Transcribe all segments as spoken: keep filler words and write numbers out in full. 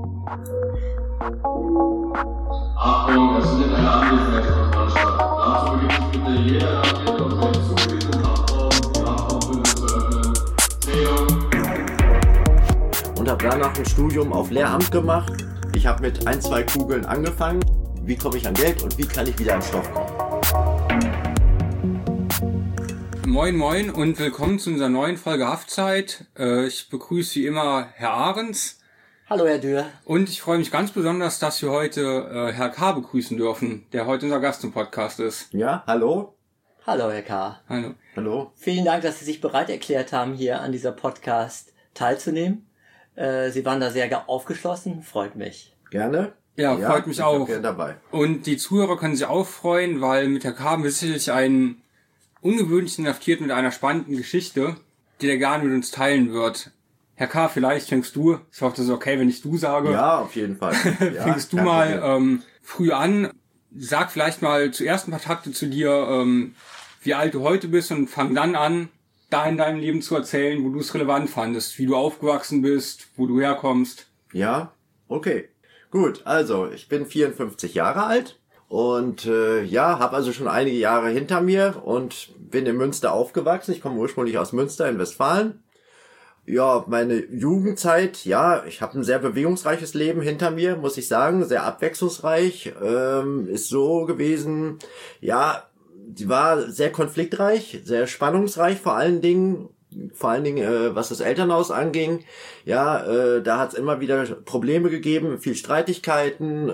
Achtung, es findet eine Anwesenheitskontrolle statt. Dazu beginnt sich bitte jeder Anwesende auf seinen zugewesenen Kraftraum, die Kraftraumbündel zu öffnen. Zählung. Und habe danach ein Studium auf Lehramt gemacht. Ich habe mit ein, zwei Kugeln angefangen. Wie komme ich an Geld und wie kann ich wieder an Stoff kommen? Moin Moin und willkommen zu unserer neuen Folge Haftzeit. Ich begrüße wie immer Herr Ahrens. Hallo Herr Dürr. Und ich freue mich ganz besonders, dass wir heute äh, Herr K. begrüßen dürfen, der heute unser Gast im Podcast ist. Ja, hallo? Hallo Herr K. Hallo. Hallo. Vielen Dank, dass Sie sich bereit erklärt haben, hier an dieser Podcast teilzunehmen. Äh, Sie waren da sehr aufgeschlossen, freut mich. Gerne? Ja, ja freut mich ich auch. Bin gerne dabei. Und die Zuhörer können sich auch freuen, weil mit Herr K. haben wir sicherlich einen ungewöhnlichen Inhaftierten mit einer spannenden Geschichte, die der gerne mit uns teilen wird. Herr K., vielleicht fängst du, ich hoffe, das ist okay, wenn ich du sage. Ja, auf jeden Fall. Ja, fängst du mal ähm, früh an. Sag vielleicht mal zuerst ein paar Takte zu dir, ähm, wie alt du heute bist und fang dann an, da in deinem Leben zu erzählen, wo du es relevant fandest, wie du aufgewachsen bist, wo du herkommst. Ja, okay. Gut, also ich bin vierundfünfzig Jahre alt und äh, ja, habe also schon einige Jahre hinter mir und bin in Münster aufgewachsen. Ich komme ursprünglich aus Münster in Westfalen. Ja, meine Jugendzeit, ja, ich habe ein sehr bewegungsreiches Leben hinter mir, muss ich sagen, sehr abwechslungsreich, ähm, ist so gewesen, ja, die war sehr konfliktreich, sehr spannungsreich vor allen Dingen, vor allen Dingen, äh, was das Elternhaus anging, ja, äh, da hat es immer wieder Probleme gegeben, viel Streitigkeiten, äh,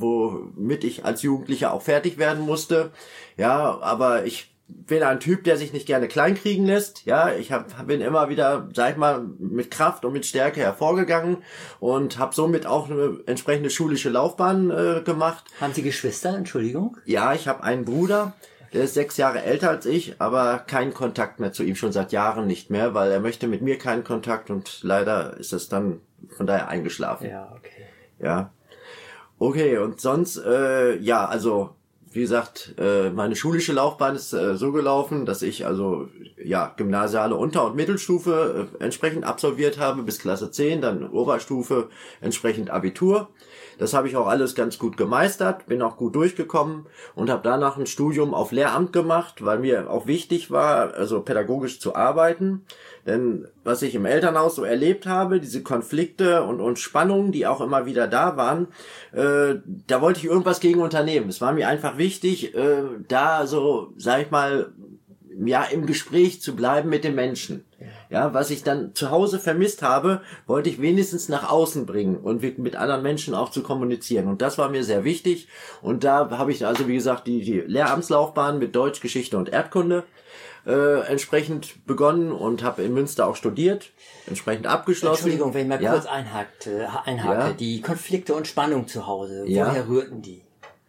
womit ich als Jugendlicher auch fertig werden musste, ja, aber ich bin ein Typ, der sich nicht gerne kleinkriegen lässt. Ja, ich hab, bin immer wieder, sag ich mal, mit Kraft und mit Stärke hervorgegangen und habe somit auch eine entsprechende schulische Laufbahn äh, gemacht. Haben Sie Geschwister, Entschuldigung? Ja, ich habe einen Bruder, der ist sechs Jahre älter als ich, aber keinen Kontakt mehr zu ihm, schon seit Jahren nicht mehr, weil er möchte mit mir keinen Kontakt und leider ist es dann von daher eingeschlafen. Ja, okay. Ja, okay, und sonst, äh, ja, also wie gesagt, meine schulische Laufbahn ist so gelaufen, dass ich also ja gymnasiale Unter- und Mittelstufe entsprechend absolviert habe bis Klasse zehn, dann Oberstufe entsprechend Abitur. Das habe ich auch alles ganz gut gemeistert, bin auch gut durchgekommen und habe danach ein Studium auf Lehramt gemacht, weil mir auch wichtig war, also pädagogisch zu arbeiten. Denn was ich im Elternhaus so erlebt habe, diese Konflikte und, und Spannungen, die auch immer wieder da waren, äh, da wollte ich irgendwas gegen unternehmen. Es war mir einfach wichtig, äh, da so, sag ich mal, ja, im Gespräch zu bleiben mit den Menschen. Ja, was ich dann zu Hause vermisst habe, wollte ich wenigstens nach außen bringen und mit anderen Menschen auch zu kommunizieren. Und das war mir sehr wichtig. Und da habe ich also, wie gesagt, die, die Lehramtslaufbahn mit Deutsch, Geschichte und Erdkunde äh, entsprechend begonnen und habe in Münster auch studiert, entsprechend abgeschlossen. Entschuldigung, wenn ich mal ja. kurz einhakte, einhake. Ja. Die Konflikte und Spannung zu Hause, woher Ja. rührten die?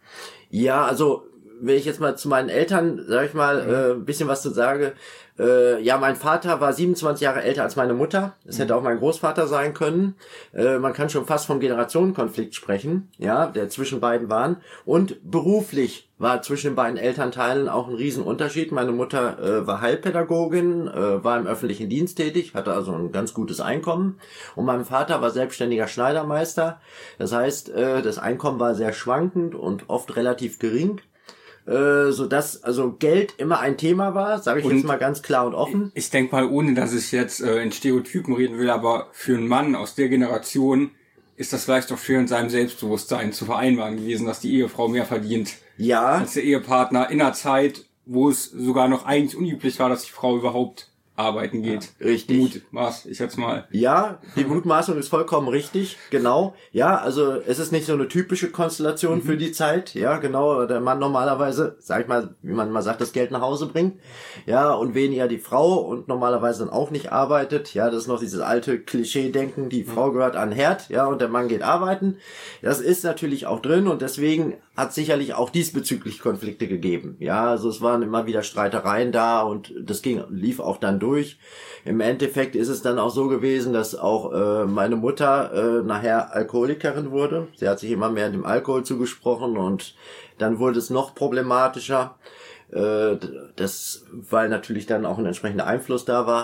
Ja, also wenn ich jetzt mal zu meinen Eltern, sag ich mal, mhm. äh, ein bisschen was zu sage. Äh, ja, mein Vater war siebenundzwanzig Jahre älter als meine Mutter. Das mhm. hätte auch mein Großvater sein können. Äh, man kann schon fast vom Generationenkonflikt sprechen, ja, der zwischen beiden waren. Und beruflich war zwischen den beiden Elternteilen auch ein Riesenunterschied. Meine Mutter äh, war Heilpädagogin, äh, war im öffentlichen Dienst tätig, hatte also ein ganz gutes Einkommen. Und mein Vater war selbstständiger Schneidermeister. Das heißt, äh, das Einkommen war sehr schwankend und oft relativ gering. Äh, so dass also Geld immer ein Thema war, sage ich und jetzt mal ganz klar und offen. Ich denke mal, ohne dass ich jetzt äh, in Stereotypen reden will, aber für einen Mann aus der Generation ist das vielleicht auch schwer in seinem Selbstbewusstsein zu vereinbaren gewesen, dass die Ehefrau mehr verdient ja. als der Ehepartner in einer Zeit, wo es sogar noch eigentlich unüblich war, dass die Frau überhaupt arbeiten geht. Ja, richtig. Mutmaß, ich jetzt mal. Ja, die Mutmaßung ist vollkommen richtig, genau. Ja, also es ist nicht so eine typische Konstellation mhm. für die Zeit. Ja, genau, der Mann normalerweise, sag ich mal, wie man mal sagt, das Geld nach Hause bringt. Ja, und weniger die Frau und normalerweise dann auch nicht arbeitet. Ja, das ist noch dieses alte Klischee-Denken, die Frau gehört an den Herd, ja, und der Mann geht arbeiten. Das ist natürlich auch drin und deswegen hat sicherlich auch diesbezüglich Konflikte gegeben. Ja, also es waren immer wieder Streitereien da und das ging, lief auch dann durch. Im Endeffekt ist es dann auch so gewesen, dass auch äh, meine Mutter äh, nachher Alkoholikerin wurde. Sie hat sich immer mehr dem Alkohol zugesprochen und dann wurde es noch problematischer. Äh, das, weil natürlich dann auch ein entsprechender Einfluss da war.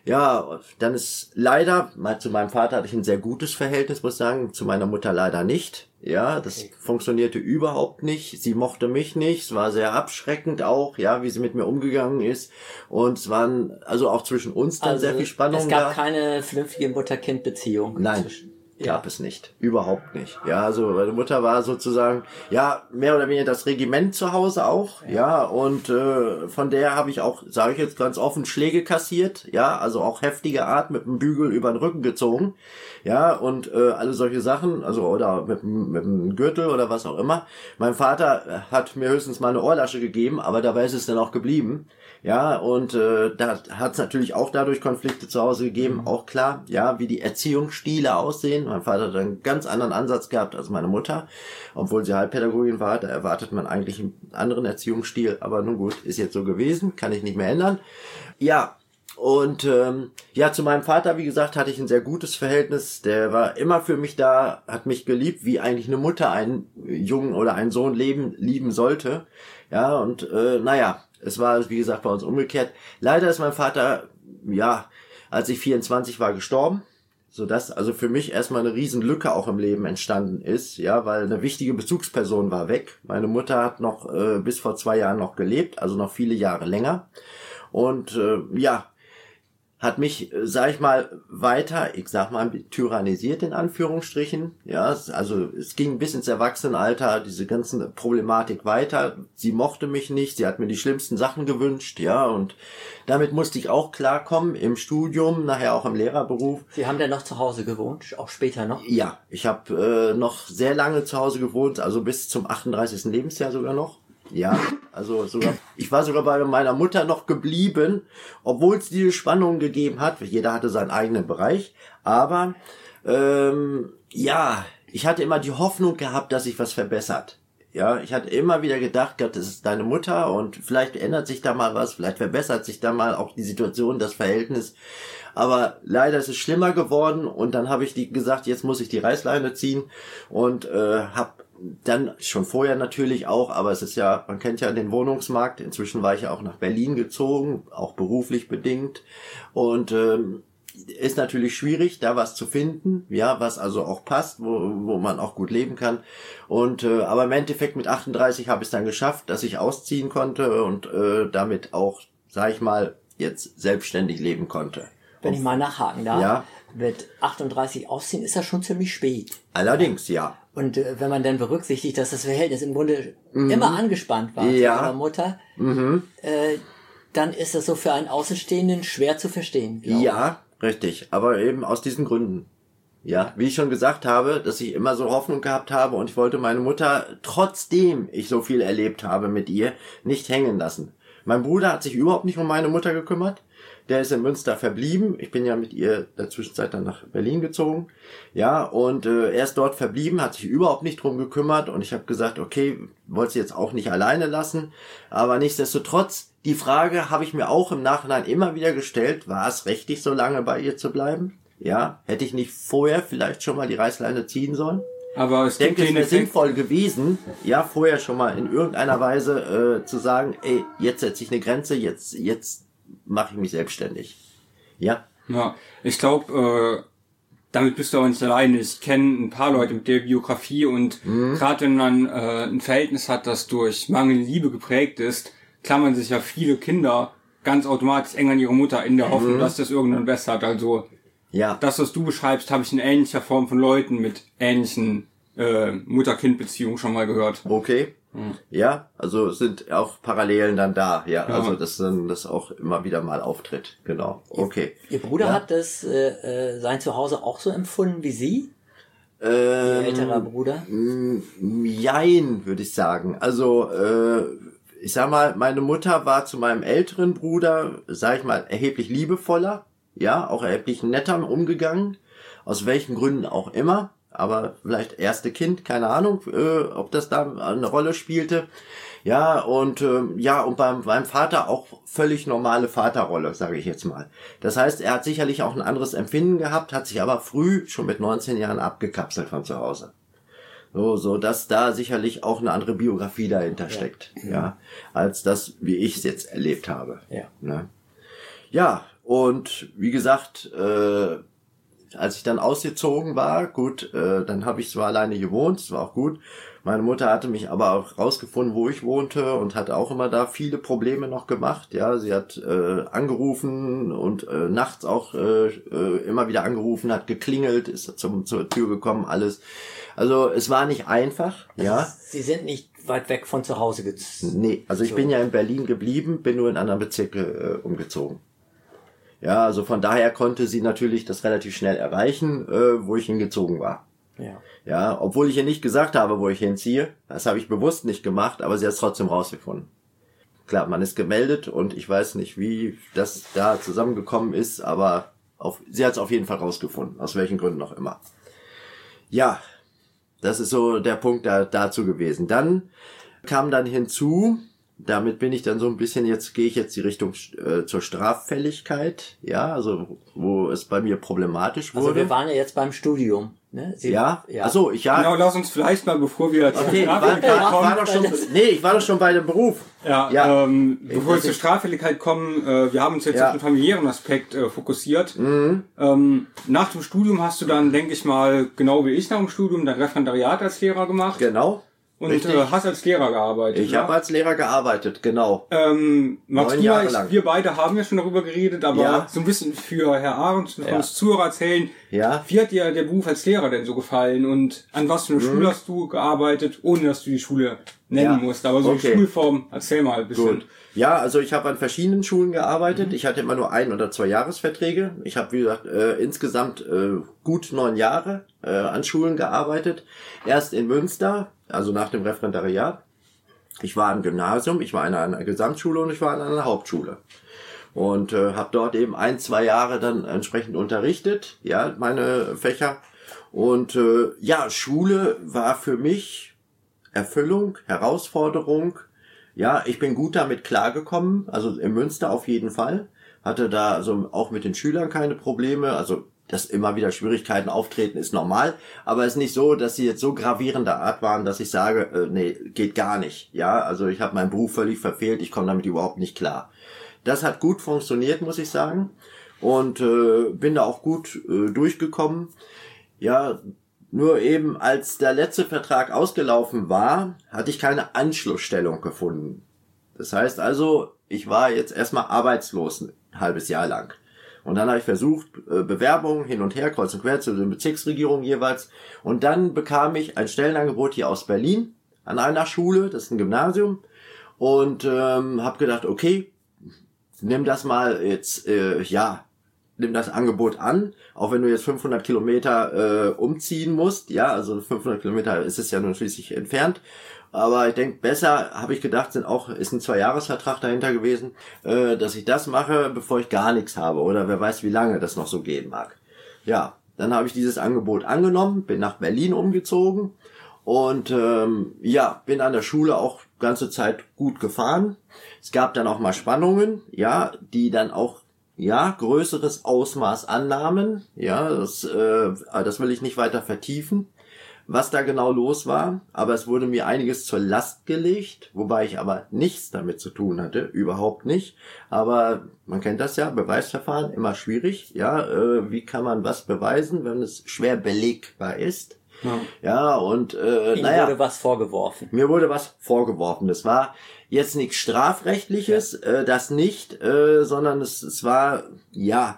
Ja, dann ist leider, mal zu meinem Vater hatte ich ein sehr gutes Verhältnis, muss ich sagen, zu meiner Mutter leider nicht. Ja, das okay. funktionierte überhaupt nicht. Sie mochte mich nicht. Es war sehr abschreckend auch, ja, wie sie mit mir umgegangen ist. Und es waren also auch zwischen uns dann also sehr viel Spannung da. Es gab da. keine vernünftige Mutter-Kind-Beziehung. Nein. Zwischen. Gab ja. es nicht. Überhaupt nicht. Ja, also meine Mutter war sozusagen, ja, mehr oder weniger das Regiment zu Hause auch, ja, ja und äh, von der habe ich auch, sage ich jetzt ganz offen, Schläge kassiert, ja, also auch heftige Art, mit dem Bügel über den Rücken gezogen, ja, und äh, alle solche Sachen, also oder mit, mit dem Gürtel oder was auch immer. Mein Vater hat mir höchstens mal eine Ohrlasche gegeben, aber dabei ist es dann auch geblieben. Ja, und äh, da hat es natürlich auch dadurch Konflikte zu Hause gegeben, mhm. auch klar, ja, wie die Erziehungsstile aussehen. Mein Vater hat einen ganz anderen Ansatz gehabt als meine Mutter, obwohl sie Heilpädagogin war, da erwartet man eigentlich einen anderen Erziehungsstil, aber nun gut, ist jetzt so gewesen, kann ich nicht mehr ändern. Ja, und ähm, ja, zu meinem Vater, wie gesagt, hatte ich ein sehr gutes Verhältnis, der war immer für mich da, hat mich geliebt, wie eigentlich eine Mutter einen Jungen oder einen Sohn leben, lieben sollte. Ja, und äh, naja, es war, wie gesagt, bei uns umgekehrt. Leider ist mein Vater, ja, als ich vierundzwanzig war, gestorben, sodass also für mich erstmal eine riesen Lücke auch im Leben entstanden ist, ja, weil eine wichtige Bezugsperson war weg. Meine Mutter hat noch äh, bis vor zwei Jahren noch gelebt, also noch viele Jahre länger. Und äh, ja, hat mich, sag ich mal, weiter, ich sag mal, tyrannisiert in Anführungsstrichen. Ja, also es ging bis ins Erwachsenenalter, diese ganzen Problematik weiter. Sie mochte mich nicht, sie hat mir die schlimmsten Sachen gewünscht, ja, und damit musste ich auch klarkommen im Studium, nachher auch im Lehrerberuf. Sie haben dann noch zu Hause gewohnt, auch später noch? Ja, ich habe äh, noch sehr lange zu Hause gewohnt, also bis zum achtunddreißigsten Lebensjahr sogar noch. Ja, also sogar, ich war sogar bei meiner Mutter noch geblieben, obwohl es diese Spannungen gegeben hat. Jeder hatte seinen eigenen Bereich, aber ähm, ja, ich hatte immer die Hoffnung gehabt, dass sich was verbessert. Ja, ich hatte immer wieder gedacht, Gott, das ist deine Mutter und vielleicht ändert sich da mal was, vielleicht verbessert sich da mal auch die Situation, das Verhältnis. Aber leider ist es schlimmer geworden und dann habe ich die gesagt, jetzt muss ich die Reißleine ziehen und äh, habe dann schon vorher natürlich auch, aber es ist ja, man kennt ja den Wohnungsmarkt. Inzwischen war ich ja auch nach Berlin gezogen, auch beruflich bedingt. Und ähm, ist natürlich schwierig, da was zu finden, ja, was also auch passt, wo wo man auch gut leben kann. Und äh, aber im Endeffekt mit achtunddreißig habe ich es dann geschafft, dass ich ausziehen konnte und äh, damit auch, sag ich mal, jetzt selbstständig leben konnte. Wenn ich mal nachhaken darf, ja. Mit achtunddreißig ausziehen ist das schon ziemlich spät. Allerdings, ja. Und äh, wenn man dann berücksichtigt, dass das Verhältnis im Grunde mhm. immer angespannt war ja. zu ihrer Mutter, mhm. äh, dann ist das so für einen Außenstehenden schwer zu verstehen. Ja, richtig. Aber eben aus diesen Gründen. Ja, wie ich schon gesagt habe, dass ich immer so Hoffnung gehabt habe und ich wollte meine Mutter, trotzdem ich so viel erlebt habe mit ihr, nicht hängen lassen. Mein Bruder hat sich überhaupt nicht um meine Mutter gekümmert. Der ist in Münster verblieben. Ich bin ja mit ihr in der Zwischenzeit dann nach Berlin gezogen. Ja, und äh, er ist dort verblieben, hat sich überhaupt nicht drum gekümmert. Und ich habe gesagt, okay, wollte sie jetzt auch nicht alleine lassen. Aber nichtsdestotrotz, die Frage habe ich mir auch im Nachhinein immer wieder gestellt, war es richtig, so lange bei ihr zu bleiben? Ja, hätte ich nicht vorher vielleicht schon mal die Reißleine ziehen sollen? Aber es ich denke, es wäre sinnvoll gewesen, ja, vorher schon mal in irgendeiner Weise äh, zu sagen, ey, jetzt setze ich eine Grenze, jetzt jetzt mache ich mich selbstständig. Ja. Ja, ich glaube, äh, damit bist du auch nicht alleine. Ich kenne ein paar Leute mit der Biografie und mhm. gerade wenn man äh, ein Verhältnis hat, das durch mangelnde Liebe geprägt ist, klammern sich ja viele Kinder ganz automatisch eng an ihre Mutter in der Hoffnung, mhm. dass das irgendwann besser hat. Also ja. Das, was du beschreibst, habe ich in ähnlicher Form von Leuten mit ähnlichen äh, Mutter-Kind-Beziehungen schon mal gehört. Okay. Mhm. Ja, also sind auch Parallelen dann da, ja, ja. Also dass dann das auch immer wieder mal auftritt, genau. Okay. Ihr, Ihr Bruder ja. hat das äh, sein Zuhause auch so empfunden wie Sie? Ähm, Ihr älterer Bruder? Jein, würde ich sagen. Also äh, ich sag mal, meine Mutter war zu meinem älteren Bruder, sag ich mal, erheblich liebevoller, ja, auch erheblich netter umgegangen, aus welchen Gründen auch immer. Aber vielleicht erste Kind, keine Ahnung, äh, ob das da eine Rolle spielte. Ja, und äh, ja, und beim meinem Vater auch völlig normale Vaterrolle, sage ich jetzt mal. Das heißt, er hat sicherlich auch ein anderes Empfinden gehabt, hat sich aber früh, schon mit neunzehn Jahren, abgekapselt von zu Hause. So, so dass da sicherlich auch eine andere Biografie dahinter steckt, ja, ja als das, wie ich es jetzt erlebt habe. Ja. Ne? Ja, Und wie gesagt, äh, als ich dann ausgezogen war, gut, äh, dann habe ich zwar alleine gewohnt, das war auch gut. Meine Mutter hatte mich aber auch rausgefunden, wo ich wohnte und hat auch immer da viele Probleme noch gemacht. Ja, sie hat äh, angerufen und äh, nachts auch äh, äh, immer wieder angerufen, hat geklingelt, ist zum, zur Tür gekommen, alles. Also es war nicht einfach, ja. Sie sind nicht weit weg von zu Hause gezogen. Nee, also ich so. bin ja in Berlin geblieben, bin nur in anderen Bezirke äh, umgezogen. Ja, also von daher konnte sie natürlich das relativ schnell erreichen, äh, wo ich hingezogen war. Ja. Ja, obwohl ich ihr nicht gesagt habe, wo ich hinziehe. Das habe ich bewusst nicht gemacht, aber sie hat es trotzdem rausgefunden. Klar, man ist gemeldet und ich weiß nicht, wie das da zusammengekommen ist, aber auf, sie hat es auf jeden Fall rausgefunden, aus welchen Gründen auch immer. Ja, das ist so der Punkt da, dazu gewesen. Dann kam dann hinzu, damit bin ich dann so ein bisschen, jetzt gehe ich jetzt die Richtung äh, zur Straffälligkeit, ja, also wo es bei mir problematisch wurde. Also wir waren ja jetzt beim Studium, ne? Sie, ja, ja. Achso, ich ja. Genau, lass uns vielleicht mal, bevor wir zur okay, Straffälligkeit war, war, kommen. war doch schon, nee, ich war doch schon bei dem Beruf. Ja, ja. Ähm, bevor wir zur Straffälligkeit kommen, äh, wir haben uns jetzt ja. auf den familiären Aspekt äh, fokussiert. Mhm. Ähm, nach dem Studium hast du dann, denke ich mal, genau wie ich nach dem Studium, dein Referendariat als Lehrer gemacht. Genau. Und äh, hast als Lehrer gearbeitet. Ich ja? habe als Lehrer gearbeitet, genau. Ähm, magst Neun du Jahre mal, lang. wir beide haben ja schon darüber geredet, aber Ja. so ein bisschen für Herr Ahrens und Ja. uns Zuhörer erzählen, Ja. wie hat dir der Beruf als Lehrer denn so gefallen und an was für eine Mhm. Schule hast du gearbeitet, ohne dass du die Schule nennen Ja. musst, aber so Okay. die Schulform, erzähl mal ein bisschen. Gut. Ja, also ich habe an verschiedenen Schulen gearbeitet. Ich hatte immer nur ein- oder zwei Jahresverträge. Ich habe, wie gesagt, äh, insgesamt äh, gut neun Jahre äh, an Schulen gearbeitet. Erst in Münster, also nach dem Referendariat. Ich war im Gymnasium, ich war in einer Gesamtschule und ich war in einer Hauptschule. Und äh, habe dort eben ein, zwei Jahre dann entsprechend unterrichtet, ja, meine Fächer. Und äh, ja, Schule war für mich Erfüllung, Herausforderung. Ja, ich bin gut damit klargekommen, also in Münster auf jeden Fall. Hatte da also auch mit den Schülern keine Probleme, also dass immer wieder Schwierigkeiten auftreten, ist normal, aber es ist nicht so, dass sie jetzt so gravierender Art waren, dass ich sage, äh, nee, geht gar nicht. Ja, also ich habe meinen Beruf völlig verfehlt, ich komme damit überhaupt nicht klar. Das hat gut funktioniert, muss ich sagen, und äh, bin da auch gut äh, durchgekommen. Ja, nur eben als der letzte Vertrag ausgelaufen war, hatte ich keine Anschlussstellung gefunden. Das heißt also, ich war jetzt erstmal arbeitslos ein halbes Jahr lang. Und dann habe ich versucht, Bewerbungen hin und her, kreuz und quer zu den Bezirksregierungen jeweils. Und dann bekam ich ein Stellenangebot hier aus Berlin an einer Schule, das ist ein Gymnasium. Und ähm, habe gedacht, okay, nimm das mal jetzt, äh, ja, nimm das Angebot an, auch wenn du jetzt fünfhundert Kilometer äh, umziehen musst. Ja, also fünfhundert Kilometer ist es ja nun schließlich entfernt. Aber ich denke, besser, habe ich gedacht, sind auch ist ein Zwei-Jahres-Vertrag dahinter gewesen, äh, dass ich das mache, bevor ich gar nichts habe. Oder wer weiß, wie lange das noch so gehen mag. Ja, dann habe ich dieses Angebot angenommen, bin nach Berlin umgezogen und ähm, ja, bin an der Schule auch ganze Zeit gut gefahren. Es gab dann auch mal Spannungen, ja, die dann auch ja größeres Ausmaß annahmen. Ja, das, äh, das will ich nicht weiter vertiefen, was da genau los war, aber es wurde mir einiges zur Last gelegt, wobei ich aber nichts damit zu tun hatte, überhaupt nicht. Aber man kennt das ja, Beweisverfahren, immer schwierig. Ja, äh, wie kann man was beweisen, wenn es schwer belegbar ist? Ja, ja und äh, Ihnen naja, wurde was vorgeworfen. mir wurde was vorgeworfen. Das war jetzt nichts Strafrechtliches, ja. äh, das nicht, äh, sondern es, es war, ja,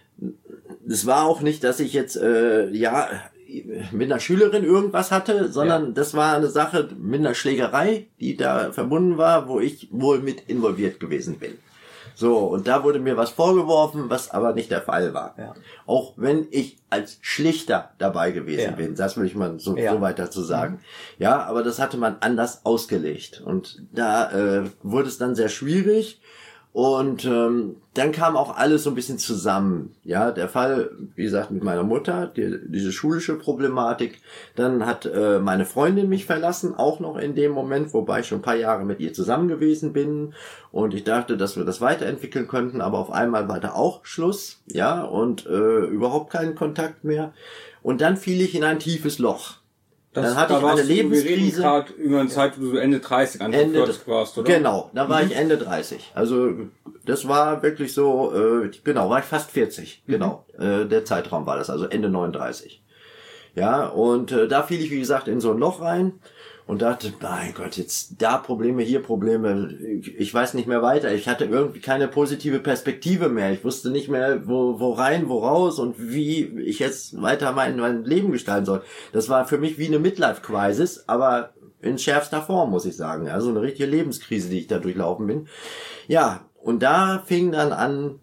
es war auch nicht, dass ich jetzt, äh, ja, mit einer Schülerin irgendwas hatte, sondern ja. das war eine Sache mit einer Schlägerei, die da verbunden war, wo ich wohl mit involviert gewesen bin. So, und da wurde mir was vorgeworfen, was aber nicht der Fall war. Ja. Auch wenn ich als Schlichter dabei gewesen ja. bin, das will ich mal so, ja. so weit dazu sagen. Mhm. Ja, aber das hatte man anders ausgelegt. Und da äh, wurde es dann sehr schwierig. Und ähm, dann kam auch alles so ein bisschen zusammen. Ja, der Fall, wie gesagt, mit meiner Mutter, die, diese schulische Problematik. Dann hat äh, meine Freundin mich verlassen, auch noch in dem Moment, wobei ich schon ein paar Jahre mit ihr zusammen gewesen bin. Und ich dachte, dass wir das weiterentwickeln könnten, aber auf einmal war da auch Schluss. Ja, und äh, überhaupt keinen Kontakt mehr. Und dann fiel ich in ein tiefes Loch. Das, dann hatte da ich eine warst du, Lebenskrise. Wir reden gerade über eine Zeit, wo du so Ende dreißig, Anfang Ende vierzig warst, oder? Genau, da war mhm. ich Ende dreißig. Also das war wirklich so, äh, genau, war ich fast vierzig. Mhm. Genau, äh, der Zeitraum war das, also Ende neununddreißig. Ja, und äh, da fiel ich, wie gesagt, in so ein Loch rein und dachte, mein Gott, jetzt da Probleme, hier Probleme, ich, ich weiß nicht mehr weiter. Ich hatte irgendwie keine positive Perspektive mehr. Ich wusste nicht mehr, wo, wo rein, wo raus und wie ich jetzt weiter mein, mein Leben gestalten soll. Das war für mich wie eine Midlife-Crisis, aber in schärfster Form, muss ich sagen. Also eine richtige Lebenskrise, die ich da durchlaufen bin. Ja, und da fing dann an,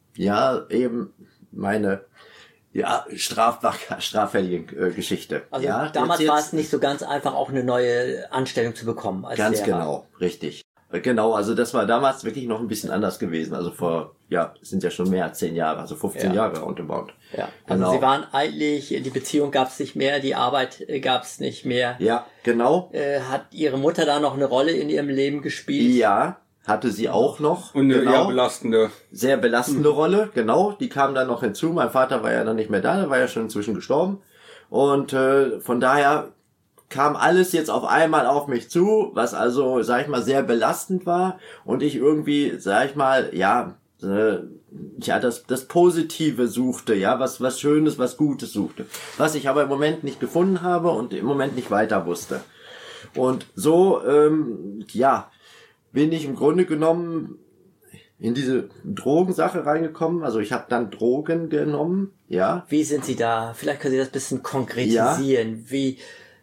ja, eben meine Ja, strafbar, straffällige äh, Geschichte. Also ja, damals war es nicht so ganz einfach, auch eine neue Anstellung zu bekommen. Als ganz Lehrer. genau, richtig. Genau, also das war damals wirklich noch ein bisschen anders gewesen. Also vor, ja, es sind ja schon mehr als zehn Jahre, also fünfzehn ja. Jahre roundabout. Ja, also genau. Sie waren eigentlich, die Beziehung gab es nicht mehr, die Arbeit äh, gab es nicht mehr. Ja, genau. Äh, hat Ihre Mutter da noch eine Rolle in Ihrem Leben gespielt? Ja, hatte sie auch noch. Und eine genau. eher belastende. Sehr belastende mhm. Rolle, genau. Die kam dann noch hinzu. Mein Vater war ja dann nicht mehr da, der war ja schon inzwischen gestorben. Und äh, von daher kam alles jetzt auf einmal auf mich zu, was also, sag ich mal, sehr belastend war. Und ich irgendwie, sag ich mal, ja, äh, ja, das, das Positive suchte, ja, was, was Schönes, was Gutes suchte. Was ich aber im Moment nicht gefunden habe und im Moment nicht weiter wusste. Und so, ähm, ja, bin ich im Grunde genommen in diese Drogensache reingekommen. Also ich habe dann Drogen genommen, ja. Wie sind Sie da? Vielleicht können Sie das ein bisschen konkretisieren. Ja. Wie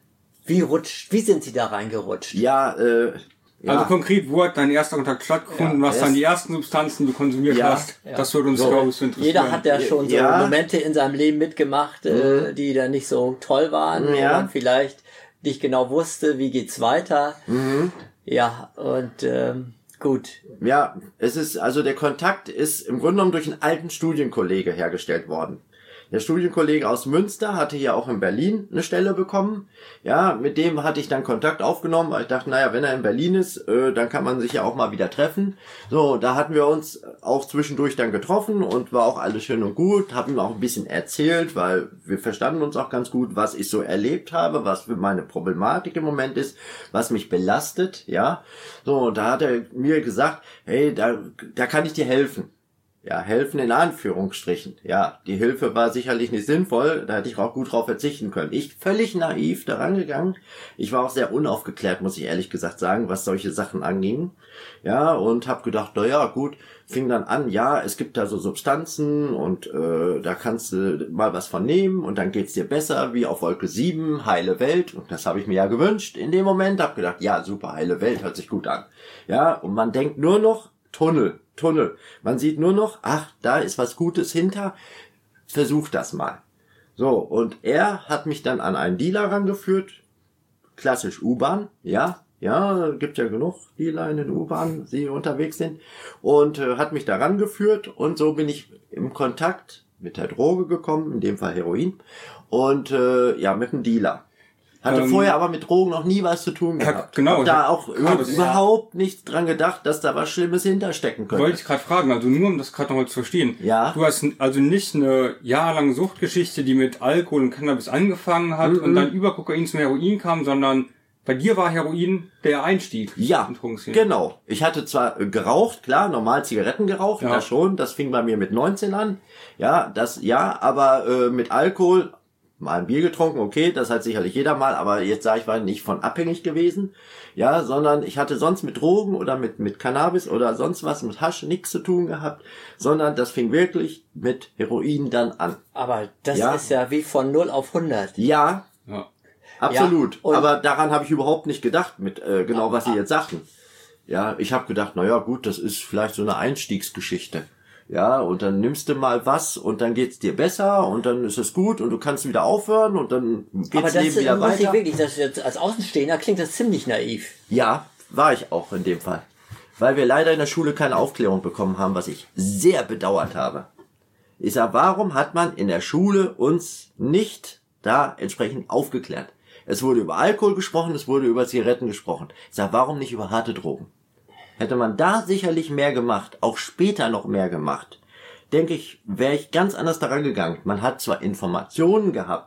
wie rutscht? Wie sind Sie da reingerutscht? Ja, äh, ja. Also konkret, wo hat dein erster Kontakt stattgefunden? Ja, was waren die ersten Substanzen, die du konsumiert ja, hast? Ja. Das würde uns, so, glaube ich, interessieren. Jeder hat ja schon so ja. Momente in seinem Leben mitgemacht, mhm. äh, die dann nicht so toll waren, ja. wo man vielleicht nicht genau wusste, wie geht's weiter. Mhm. Ja, und ähm, gut. Ja, es ist, also der Kontakt ist im Grunde genommen durch einen alten Studienkollege hergestellt worden. Der Studienkollege aus Münster hatte hier auch in Berlin eine Stelle bekommen. Ja, mit dem hatte ich dann Kontakt aufgenommen, weil ich dachte, naja, wenn er in Berlin ist, äh, dann kann man sich ja auch mal wieder treffen. So, da hatten wir uns auch zwischendurch dann getroffen und war auch alles schön und gut. Hab ihm auch ein bisschen erzählt, weil wir verstanden uns auch ganz gut, was ich so erlebt habe, was für meine Problematik im Moment ist, was mich belastet, ja. So, da hat er mir gesagt, hey, da, da kann ich dir helfen. Ja, helfen in Anführungsstrichen. Ja, die Hilfe war sicherlich nicht sinnvoll, da hätte ich auch gut drauf verzichten können. Ich völlig naiv daran gegangen. Ich war auch sehr unaufgeklärt, muss ich ehrlich gesagt sagen, was solche Sachen anging. Ja, und hab gedacht, na ja, gut, fing dann an, ja, es gibt da so Substanzen und äh, da kannst du mal was von nehmen und dann geht's dir besser, wie auf Wolke sieben, heile Welt. Und das habe ich mir ja gewünscht in dem Moment. Hab gedacht, ja, super, heile Welt, hört sich gut an. Ja, und man denkt nur noch, Tunnel, Tunnel. Man sieht nur noch, ach, da ist was Gutes hinter. Versuch das mal. So, und er hat mich dann an einen Dealer rangeführt. Klassisch U-Bahn, ja. Ja, gibt ja genug Dealer in den U-Bahnen, die unterwegs sind. Und äh, hat mich da rangeführt. Und so bin ich im Kontakt mit der Droge gekommen, in dem Fall Heroin. Und äh, ja, mit dem Dealer. Hatte ähm, vorher aber mit Drogen noch nie was zu tun gehabt. Genau. Hab da auch überhaupt ja. nicht dran gedacht, dass da was Schlimmes hinterstecken könnte. Wollte ich gerade fragen, also nur um das gerade nochmal zu verstehen. Ja. Du hast also nicht eine jahrelange Suchtgeschichte, die mit Alkohol und Cannabis angefangen hat mhm. und dann über Kokain zum Heroin kam, sondern bei dir war Heroin der Einstieg. Ja, genau. Ich hatte zwar geraucht, klar, normal Zigaretten geraucht, ja. das schon, das fing bei mir mit neunzehn an. Ja, das, ja, aber äh, mit Alkohol, mal ein Bier getrunken, okay, das hat sicherlich jeder mal, aber jetzt sage ich, war nicht von abhängig gewesen, ja, sondern ich hatte sonst mit Drogen oder mit mit Cannabis oder sonst was, mit Hasch nichts zu tun gehabt, sondern das fing wirklich mit Heroin dann an. Aber das ja. ist ja wie von null auf hundert. Ja, ja. absolut, ja, aber daran habe ich überhaupt nicht gedacht, mit äh, genau was Sie jetzt sagten. Ja, ich habe gedacht, na ja, gut, das ist vielleicht so eine Einstiegsgeschichte. Ja, und dann nimmst du mal was und dann geht's dir besser und dann ist es gut und du kannst wieder aufhören und dann geht's Leben wieder weiter. Aber das wirklich, das jetzt als Außenstehender klingt das ziemlich naiv. Ja, war ich auch in dem Fall. Weil wir leider in der Schule keine Aufklärung bekommen haben, was ich sehr bedauert habe. Ich sag, warum hat man in der Schule uns nicht da entsprechend aufgeklärt? Es wurde über Alkohol gesprochen, es wurde über Zigaretten gesprochen. Ich sag, warum nicht über harte Drogen? Hätte man da sicherlich mehr gemacht, auch später noch mehr gemacht, denke ich, wäre ich ganz anders daran gegangen. Man hat zwar Informationen gehabt,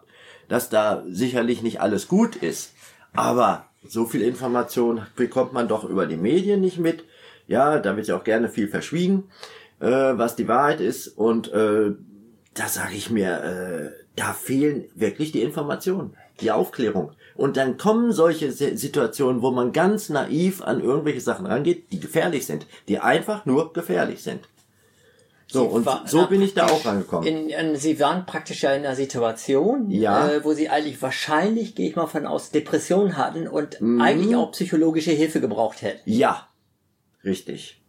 dass da sicherlich nicht alles gut ist. Aber so viel Information bekommt man doch über die Medien nicht mit. Ja, da wird ja auch gerne viel verschwiegen, äh, was die Wahrheit ist. Und äh, da sage ich mir, äh, da fehlen wirklich die Informationen, die Aufklärung. Und dann kommen solche Situationen, wo man ganz naiv an irgendwelche Sachen rangeht, die gefährlich sind, die einfach nur gefährlich sind. So, und so bin ich da auch rangekommen. In, in, Sie waren praktisch ja in einer Situation, ja. äh, wo Sie eigentlich wahrscheinlich, gehe ich mal von aus, Depressionen hatten und mhm. eigentlich auch psychologische Hilfe gebraucht hätten. Ja, richtig.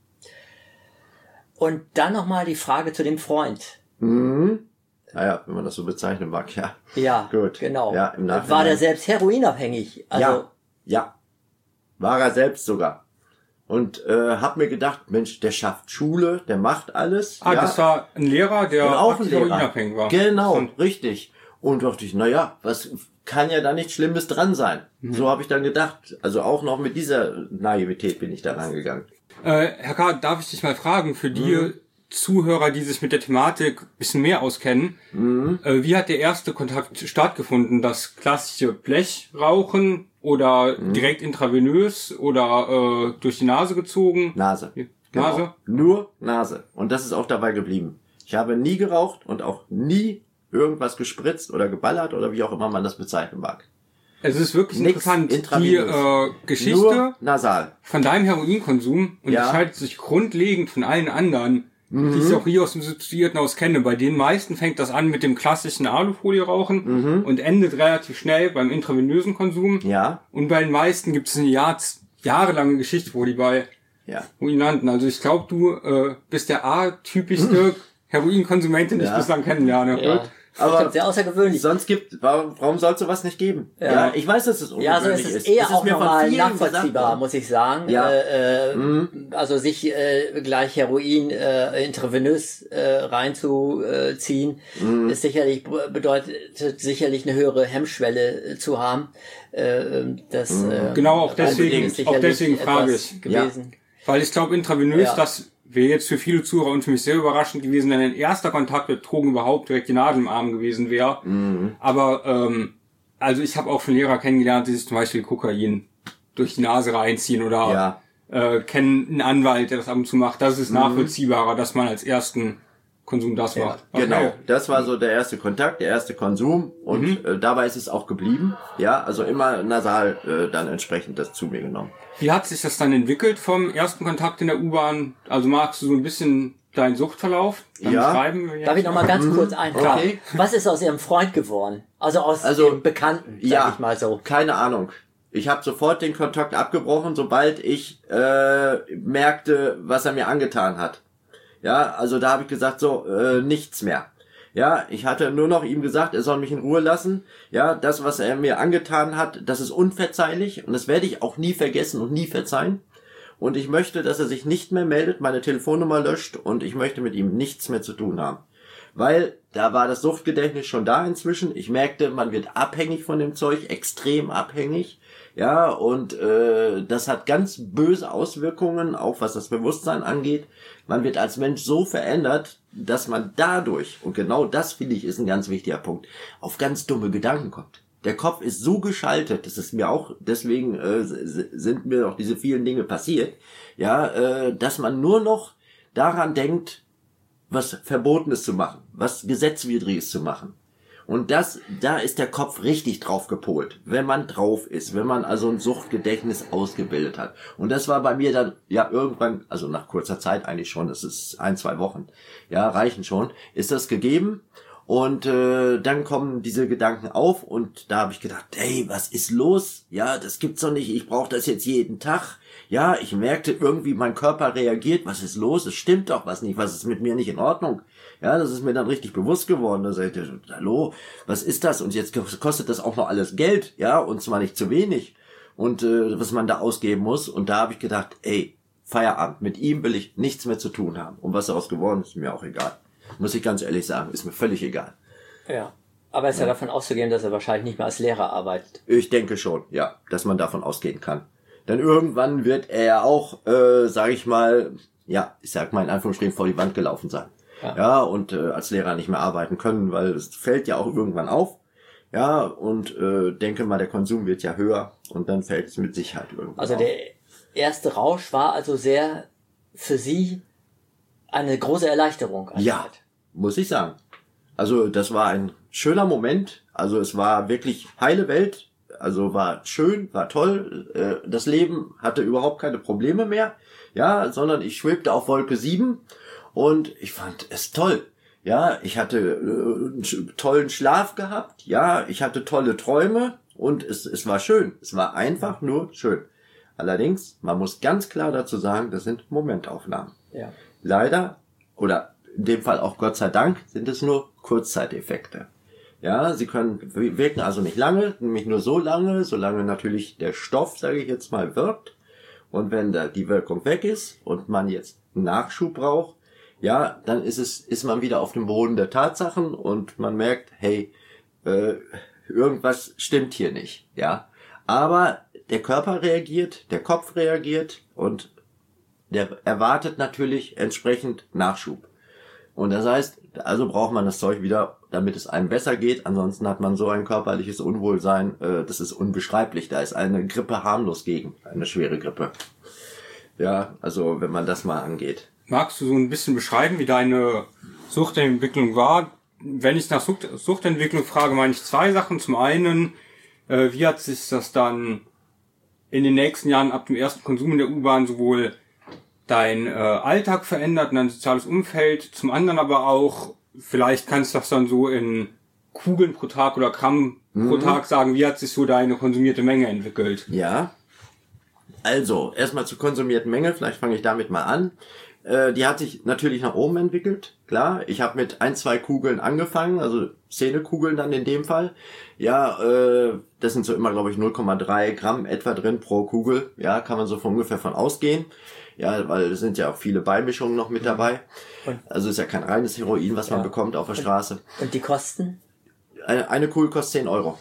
Und dann nochmal die Frage zu dem Freund. Mhm. Naja, wenn man das so bezeichnen mag, ja. Ja, gut. Genau. Ja, im Nachhinein. War der selbst heroinabhängig? Also ja, ja. War er selbst sogar. Und äh, hab mir gedacht, Mensch, der schafft Schule, der macht alles. Ah, ja. das war ein Lehrer, der auch ein Lehrer. heroinabhängig war. Genau, Und richtig. Und dachte ich, naja, was kann ja da nichts Schlimmes dran sein. Mhm. So habe ich dann gedacht. Also auch noch mit dieser Naivität bin ich da rangegangen. Äh, Herr K., darf ich dich mal fragen, für die mhm. Zuhörer, die sich mit der Thematik ein bisschen mehr auskennen, mhm. äh, wie hat der erste Kontakt stattgefunden? Das klassische Blechrauchen oder mhm. direkt intravenös oder äh, durch die Nase gezogen? Nase. Nase? Genau. Nur Nase. Und das ist auch dabei geblieben. Ich habe nie geraucht und auch nie irgendwas gespritzt oder geballert oder wie auch immer man das bezeichnen mag. Es ist wirklich Nix interessant, die äh, Geschichte Nur nasal. von deinem Heroinkonsum unterscheidet ja. sich grundlegend von allen anderen, mhm. die ich auch hier aus dem Substituierten aus kenne. Bei den meisten fängt das an mit dem klassischen Alufolie-Rauchen mhm. und endet relativ schnell beim intravenösen Konsum. Ja. Und bei den meisten gibt es eine Jahr, jahrelange Geschichte, wo die bei ja. Heroin landen. Also ich glaube, du äh, bist der A-typischste Heroinkonsument, den ja. ich bislang kennenlerne. Ja. Aber sehr außergewöhnlich. Sonst gibt, warum, warum soll es sowas nicht geben? Ja, ja ich weiß, dass es ungewöhnlich ist. Ja, so ist es eher ist auch normal nachvollziehbar, muss ich sagen. Ja. Äh, mhm. Also sich äh, gleich Heroin äh, intravenös äh, reinzuziehen, mhm. ist sicherlich bedeutet sicherlich eine höhere Hemmschwelle zu haben. Äh, das mhm. äh, genau, auch deswegen, auch deswegen frage ich. Gewesen. Ja. Weil ich glaube, intravenös, ja. das wäre jetzt für viele Zuhörer und für mich sehr überraschend gewesen, wenn ein erster Kontakt mit Drogen überhaupt direkt die Nadel im Arm gewesen wäre. Mhm. Aber ähm, also ich habe auch schon Lehrer kennengelernt, die sich zum Beispiel Kokain durch die Nase reinziehen oder ja. äh, kennen einen Anwalt, der das ab und zu macht. Das ist mhm. nachvollziehbarer, dass man als ersten Konsum das ja, macht. Okay. Genau, okay. Das war so der erste Kontakt, der erste Konsum und mhm. äh, dabei ist es auch geblieben. Ja, also immer nasal äh, dann entsprechend das zu mir genommen. Wie hat sich das dann entwickelt vom ersten Kontakt in der U-Bahn? Also magst du so ein bisschen deinen Suchtverlauf dann ja. beschreiben? Darf ich noch mal ganz mhm. kurz einfragen? Okay. Was ist aus Ihrem Freund geworden? Also aus also, dem Bekannten, sag ja, ich mal so. Keine Ahnung. Ich habe sofort den Kontakt abgebrochen, sobald ich äh, merkte, was er mir angetan hat. Ja, also da habe ich gesagt, so, äh, nichts mehr. Ja, ich hatte nur noch ihm gesagt, er soll mich in Ruhe lassen. Ja, das, was er mir angetan hat, das ist unverzeihlich und das werde ich auch nie vergessen und nie verzeihen. Und ich möchte, dass er sich nicht mehr meldet, meine Telefonnummer löscht und ich möchte mit ihm nichts mehr zu tun haben. Weil da war das Suchtgedächtnis schon da inzwischen. Ich merkte, man wird abhängig von dem Zeug, extrem abhängig. Ja, und äh, das hat ganz böse Auswirkungen, auch was das Bewusstsein angeht. Man wird als Mensch so verändert, dass man dadurch, und genau das finde ich ist ein ganz wichtiger Punkt, auf ganz dumme Gedanken kommt. Der Kopf ist so geschaltet, das ist mir auch, deswegen äh, sind mir auch diese vielen Dinge passiert, ja, äh, dass man nur noch daran denkt, was Verbotenes zu machen, was Gesetzwidriges zu machen. Und das, da ist der Kopf richtig drauf gepolt, wenn man drauf ist, wenn man also ein Suchtgedächtnis ausgebildet hat. Und das war bei mir dann, ja, irgendwann, also nach kurzer Zeit eigentlich schon, das ist ein, zwei Wochen, ja, reichen schon, ist das gegeben. Und äh, dann kommen diese Gedanken auf und da habe ich gedacht, hey, was ist los? Ja, das gibt's doch nicht, ich brauche das jetzt jeden Tag. Ja, ich merkte irgendwie, mein Körper reagiert, was ist los? Es stimmt doch was nicht, was ist mit mir nicht in Ordnung? Ja, das ist mir dann richtig bewusst geworden. Da sagte ich, hallo, was ist das? Und jetzt kostet das auch noch alles Geld, ja, und zwar nicht zu wenig. Und äh, was man da ausgeben muss. Und da habe ich gedacht, ey, Feierabend, mit ihm will ich nichts mehr zu tun haben. Und was daraus geworden ist, ist mir auch egal. Muss ich ganz ehrlich sagen, ist mir völlig egal. Ja, aber es ist ja davon auszugehen, dass er wahrscheinlich nicht mehr als Lehrer arbeitet. Ich denke schon, ja, dass man davon ausgehen kann. Denn irgendwann wird er auch, äh, sage ich mal, ja, ich sag mal in Anführungsstrichen vor die Wand gelaufen sein. Ja, ja und äh, als Lehrer nicht mehr arbeiten können, weil es fällt ja auch irgendwann auf. Ja, und äh, denke mal, der Konsum wird ja höher und dann fällt es mit Sicherheit irgendwo Also auf. der erste Rausch war also sehr für Sie eine große Erleichterung. Ja, muss ich sagen. Also das war ein schöner Moment. Also es war wirklich heile Welt. Also war schön, war toll. Äh, Das Leben hatte überhaupt keine Probleme mehr. Ja, sondern ich schwebte auf Wolke sieben und ich fand es toll. Ja, ich hatte äh, einen sch- tollen Schlaf gehabt. Ja, ich hatte tolle Träume und es, es war schön. Es war einfach nur schön. Allerdings, man muss ganz klar dazu sagen, das sind Momentaufnahmen. Ja. Leider, oder in dem Fall auch Gott sei Dank, sind es nur Kurzzeiteffekte. Ja, sie können wirken also nicht lange, nämlich nur so lange, solange natürlich der Stoff, sage ich jetzt mal, wirkt. Und wenn da die Wirkung weg ist und man jetzt einen Nachschub braucht, ja, dann ist es, ist man wieder auf dem Boden der Tatsachen und man merkt, hey, äh, irgendwas stimmt hier nicht, ja. Aber der Körper reagiert, der Kopf reagiert und der erwartet natürlich entsprechend Nachschub. Und das heißt, also braucht man das Zeug wieder, damit es einem besser geht. Ansonsten hat man so ein körperliches Unwohlsein, äh, das ist unbeschreiblich. Da ist eine Grippe harmlos gegen, eine schwere Grippe. Ja, also wenn man das mal angeht. Magst du so ein bisschen beschreiben, wie deine Suchtentwicklung war? Wenn ich nach Sucht, Suchtentwicklung frage, meine ich zwei Sachen. Zum einen, äh, wie hat sich das dann in den nächsten Jahren ab dem ersten Konsum in der U-Bahn sowohl dein äh, Alltag verändert und dein soziales Umfeld, zum anderen aber auch, vielleicht kannst du das dann so in Kugeln pro Tag oder Gramm mhm. pro Tag sagen, wie hat sich so deine konsumierte Menge entwickelt? Ja, also erstmal zur konsumierten Menge, vielleicht fange ich damit mal an. Äh, die hat sich natürlich nach oben entwickelt, klar. Ich habe mit ein, zwei Kugeln angefangen, also Zähnekugeln dann in dem Fall. Ja, äh, das sind so immer, glaube ich, null Komma drei Gramm etwa drin pro Kugel. Ja, kann man so von ungefähr von ausgehen. Ja, weil es sind ja auch viele Beimischungen noch mit dabei. Also ist ja kein reines Heroin, was man Ja. bekommt auf der Straße. Und die Kosten? Eine, eine Kugel kostet zehn Euro.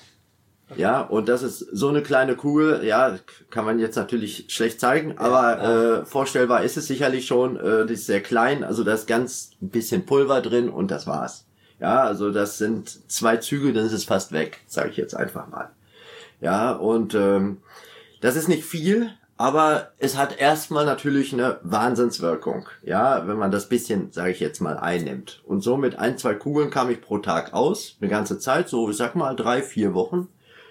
Ja, und das ist so eine kleine Kugel, ja, kann man jetzt natürlich schlecht zeigen, aber ja. Äh, vorstellbar ist es sicherlich schon, äh, die ist sehr klein, also da ist ganz ein bisschen Pulver drin und das war's. Ja, also das sind zwei Züge, dann ist es fast weg, sage ich jetzt einfach mal. Ja, und ähm, das ist nicht viel, aber es hat erstmal natürlich eine Wahnsinnswirkung, ja, wenn man das bisschen, sage ich jetzt mal, einnimmt. Und so mit ein, zwei Kugeln kam ich pro Tag aus, eine ganze Zeit, so ich sag mal drei, vier Wochen.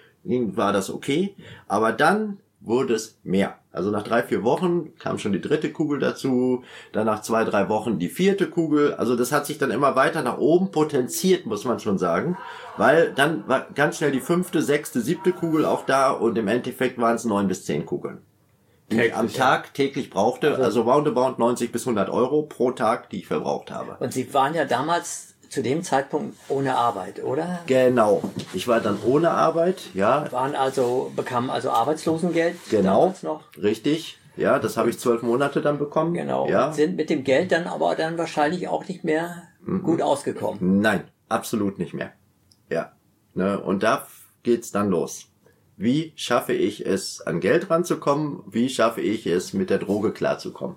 War das okay, aber dann wurde es mehr. Also nach drei, vier Wochen kam schon die dritte Kugel dazu, dann nach zwei, drei Wochen die vierte Kugel. Also das hat sich dann immer weiter nach oben potenziert, muss man schon sagen, weil dann war ganz schnell die fünfte, sechste, siebte Kugel auch da und im Endeffekt waren es neun bis zehn Kugeln, die ich am Tag täglich brauchte. Also roundabout neunzig bis hundert Euro pro Tag, die ich verbraucht habe. Und Sie waren ja damals zu dem Zeitpunkt ohne Arbeit, oder? Genau. Ich war dann ohne Arbeit, ja. Waren also, bekamen also Arbeitslosengeld Genau. damals noch? Richtig. Ja, das habe ich zwölf Monate dann bekommen. Genau. Ja. Und sind mit dem Geld dann aber dann wahrscheinlich auch nicht mehr Mhm. gut ausgekommen. Nein, absolut nicht mehr. Ja. Ne, und da geht's dann los. Wie schaffe ich es, an Geld ranzukommen? Wie schaffe ich es, mit der Droge klarzukommen?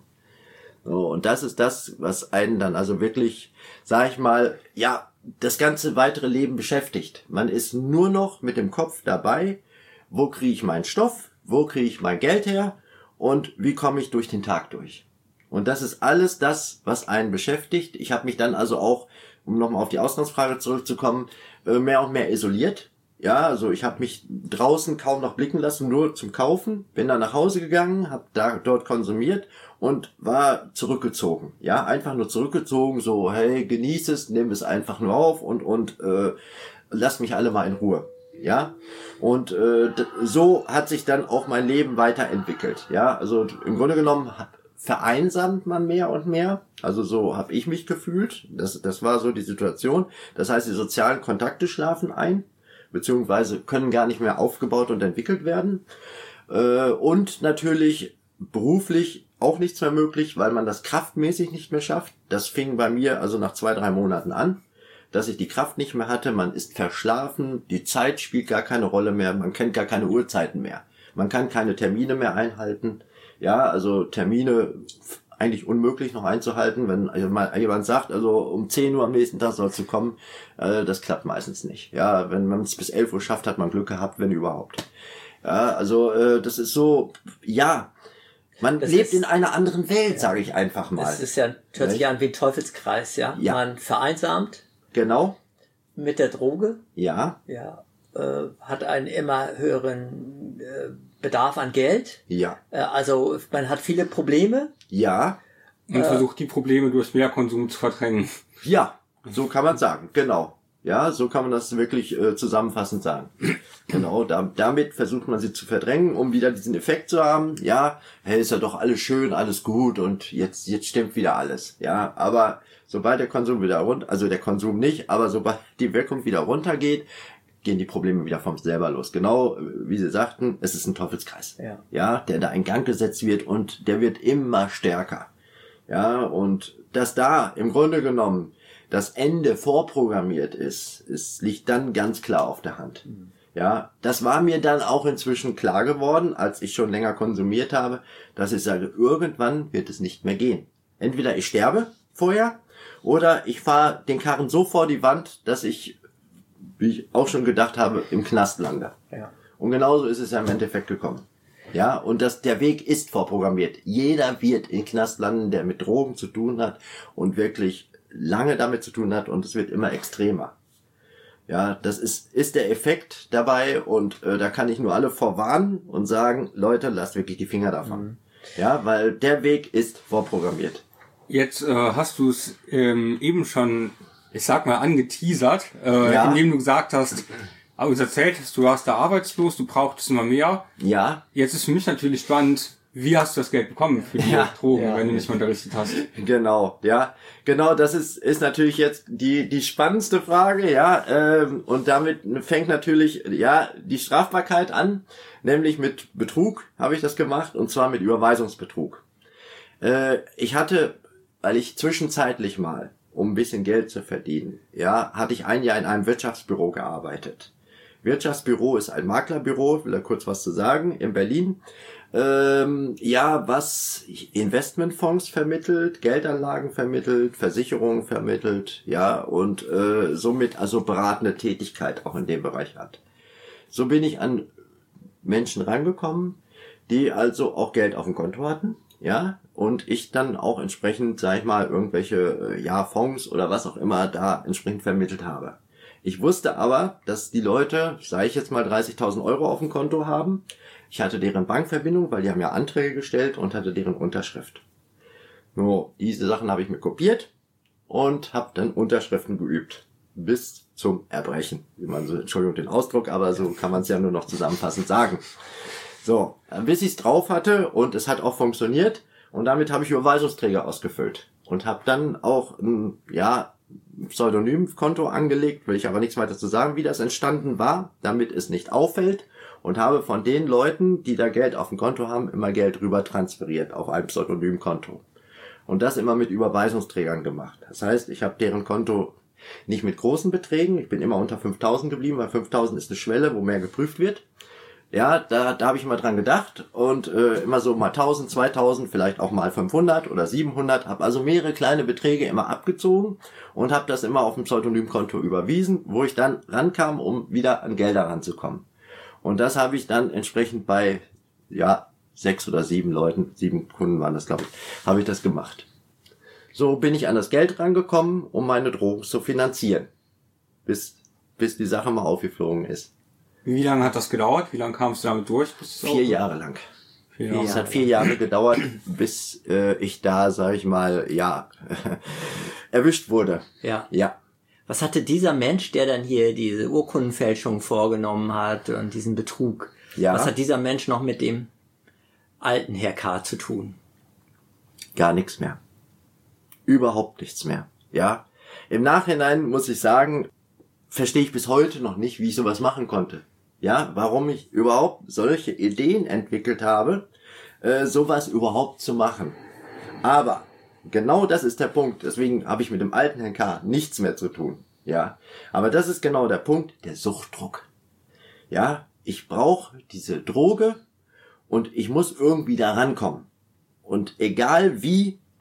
So, und das ist das, was einen dann also wirklich, sag ich mal, ja, das ganze weitere Leben beschäftigt. Man ist nur noch mit dem Kopf dabei, wo kriege ich meinen Stoff, wo kriege ich mein Geld her und wie komme ich durch den Tag durch. Und das ist alles das, was einen beschäftigt. Ich habe mich dann also auch, um nochmal auf die Ausgangsfrage zurückzukommen, mehr und mehr isoliert. Ja, also ich habe mich draußen kaum noch blicken lassen, nur zum Kaufen. Bin dann nach Hause gegangen, habe da dort konsumiert und war zurückgezogen. Ja, einfach nur zurückgezogen, so hey, genieß es, nimm es einfach nur auf und und äh, lass mich alle mal in Ruhe. Ja, und äh, d- so hat sich dann auch mein Leben weiterentwickelt. Ja, also im Grunde genommen vereinsamt man mehr und mehr. Also so habe ich mich gefühlt. Das das war so die Situation. Das heißt, die sozialen Kontakte schlafen ein, beziehungsweise können gar nicht mehr aufgebaut und entwickelt werden. Äh, und natürlich beruflich auch nichts mehr möglich, weil man das kraftmäßig nicht mehr schafft. Das fing bei mir also nach zwei, drei Monaten an, dass ich die Kraft nicht mehr hatte. Man ist verschlafen, die Zeit spielt gar keine Rolle mehr, man kennt gar keine Uhrzeiten mehr. Man kann keine Termine mehr einhalten. Ja, also Termine eigentlich unmöglich noch einzuhalten, wenn mal jemand sagt, also um zehn Uhr am nächsten Tag sollst du kommen, äh, das klappt meistens nicht. Ja, wenn man es bis elf Uhr schafft, hat man Glück gehabt, wenn überhaupt. Ja, also äh, das ist so, ja, man das lebt ist, in einer anderen Welt, sage ich einfach mal. Es ist ja, hört sich an wie ein Teufelskreis, ja. Ja. Man vereinsamt. Genau. Mit der Droge. Ja. Ja. Äh, hat einen immer höheren äh, Bedarf an Geld. Ja. Äh, also man hat viele Probleme. Ja. Und äh, versucht die Probleme durch Mehrkonsum zu verdrängen. Ja, so kann man sagen, genau. Ja, so kann man das wirklich äh, zusammenfassend sagen. Genau, da, damit versucht man sie zu verdrängen, um wieder diesen Effekt zu haben. Ja, hey, ist ja doch alles schön, alles gut und jetzt jetzt stimmt wieder alles. Ja, aber sobald der Konsum wieder runter, also der Konsum nicht, aber sobald die Wirkung wieder runtergeht, gehen die Probleme wieder vom selber los. Genau, wie Sie sagten, es ist ein Teufelskreis. Ja. Ja, der da in Gang gesetzt wird und der wird immer stärker. Ja, und dass da im Grunde genommen das Ende vorprogrammiert ist, es liegt dann ganz klar auf der Hand. Mhm. Ja, das war mir dann auch inzwischen klar geworden, als ich schon länger konsumiert habe, dass ich sage, irgendwann wird es nicht mehr gehen. Entweder ich sterbe vorher oder ich fahre den Karren so vor die Wand, dass ich, wie ich auch schon gedacht habe, im Knast lande. Ja. Und genauso ist es ja im Endeffekt gekommen. Ja, und das, der Weg ist vorprogrammiert. Jeder wird im Knast landen, der mit Drogen zu tun hat und wirklich lange damit zu tun hat, und es wird immer extremer. Ja, das ist ist der Effekt dabei, und äh, da kann ich nur alle vorwarnen und sagen, Leute, lasst wirklich die Finger davon. Mhm. Ja, weil der Weg ist vorprogrammiert. Jetzt äh, hast du es ähm, eben schon, ich sag mal, angeteasert, äh, ja. indem du gesagt hast, uns erzählt hast, du warst da arbeitslos, du brauchtest immer mehr. Ja. Jetzt ist für mich natürlich spannend, wie hast du das Geld bekommen für die ja, Drogen, ja. wenn du nicht mehr unterrichtet hast? Genau, ja. Genau, das ist ist natürlich jetzt die die spannendste Frage, ja. Ähm, und damit fängt natürlich ja die Strafbarkeit an, nämlich mit Betrug habe ich das gemacht, und zwar mit Überweisungsbetrug. Äh, ich hatte, weil ich zwischenzeitlich mal, um ein bisschen Geld zu verdienen, ja, hatte ich ein Jahr in einem Wirtschaftsbüro gearbeitet. Wirtschaftsbüro ist ein Maklerbüro, will da kurz was zu sagen, in Berlin. Ähm, ja, was Investmentfonds vermittelt, Geldanlagen vermittelt, Versicherungen vermittelt, ja, und äh, somit also beratende Tätigkeit auch in dem Bereich hat. So bin ich an Menschen rangekommen, die also auch Geld auf dem Konto hatten, ja, und ich dann auch entsprechend, sag ich mal, irgendwelche ja Fonds oder was auch immer da entsprechend vermittelt habe. Ich wusste aber, dass die Leute, sage ich jetzt mal, dreißigtausend Euro auf dem Konto haben. Ich hatte deren Bankverbindung, weil die haben ja Anträge gestellt, und hatte deren Unterschrift. Nur diese Sachen habe ich mir kopiert und habe dann Unterschriften geübt. Bis zum Erbrechen. Wie man so, Entschuldigung den Ausdruck, aber so kann man es ja nur noch zusammenfassend sagen. So, bis ich es drauf hatte, und es hat auch funktioniert, und damit habe ich Überweisungsträger ausgefüllt. Und habe dann auch ein, ja, Pseudonymkonto angelegt, will ich aber nichts weiter zu sagen, wie das entstanden war, damit es nicht auffällt, und habe von den Leuten, die da Geld auf dem Konto haben, immer Geld rüber transferiert auf ein Pseudonymkonto. Und das immer mit Überweisungsträgern gemacht. Das heißt, ich habe deren Konto nicht mit großen Beträgen, ich bin immer unter fünftausend geblieben, weil fünftausend ist eine Schwelle, wo mehr geprüft wird. Ja, da, da habe ich immer dran gedacht, und äh, immer so mal tausend, zweitausend, vielleicht auch mal fünfhundert oder siebenhundert, habe also mehrere kleine Beträge immer abgezogen und habe das immer auf ein Pseudonymkonto überwiesen, wo ich dann rankam, um wieder an Gelder ranzukommen. Und das habe ich dann entsprechend bei, ja, sechs oder sieben Leuten, sieben Kunden waren das, glaube ich, habe ich das gemacht. So bin ich an das Geld rangekommen, um meine Drogen zu finanzieren, bis bis die Sache mal aufgeflogen ist. Wie lange hat das gedauert? Wie lange kamst du damit durch? Vier Jahre lang. Vier Jahre. Es hat vier Jahre gedauert, bis äh, ich da, sag ich mal, ja, erwischt wurde. Ja. Ja. Was hatte dieser Mensch, der dann hier diese Urkundenfälschung vorgenommen hat und diesen Betrug, Ja. was hat dieser Mensch noch mit dem alten Herr K. zu tun? Gar nichts mehr. Überhaupt nichts mehr. Ja. Im Nachhinein muss ich sagen, verstehe ich bis heute noch nicht, wie ich sowas machen konnte. Ja, warum ich überhaupt solche Ideen entwickelt habe, äh, sowas überhaupt zu machen. Aber genau das ist der Punkt. Deswegen habe ich mit dem alten Herrn K. nichts mehr zu tun. Ja, aber das ist genau der Punkt, der Suchtdruck. Ja, ich brauche diese Droge und ich muss irgendwie da rankommen. Und egal wie,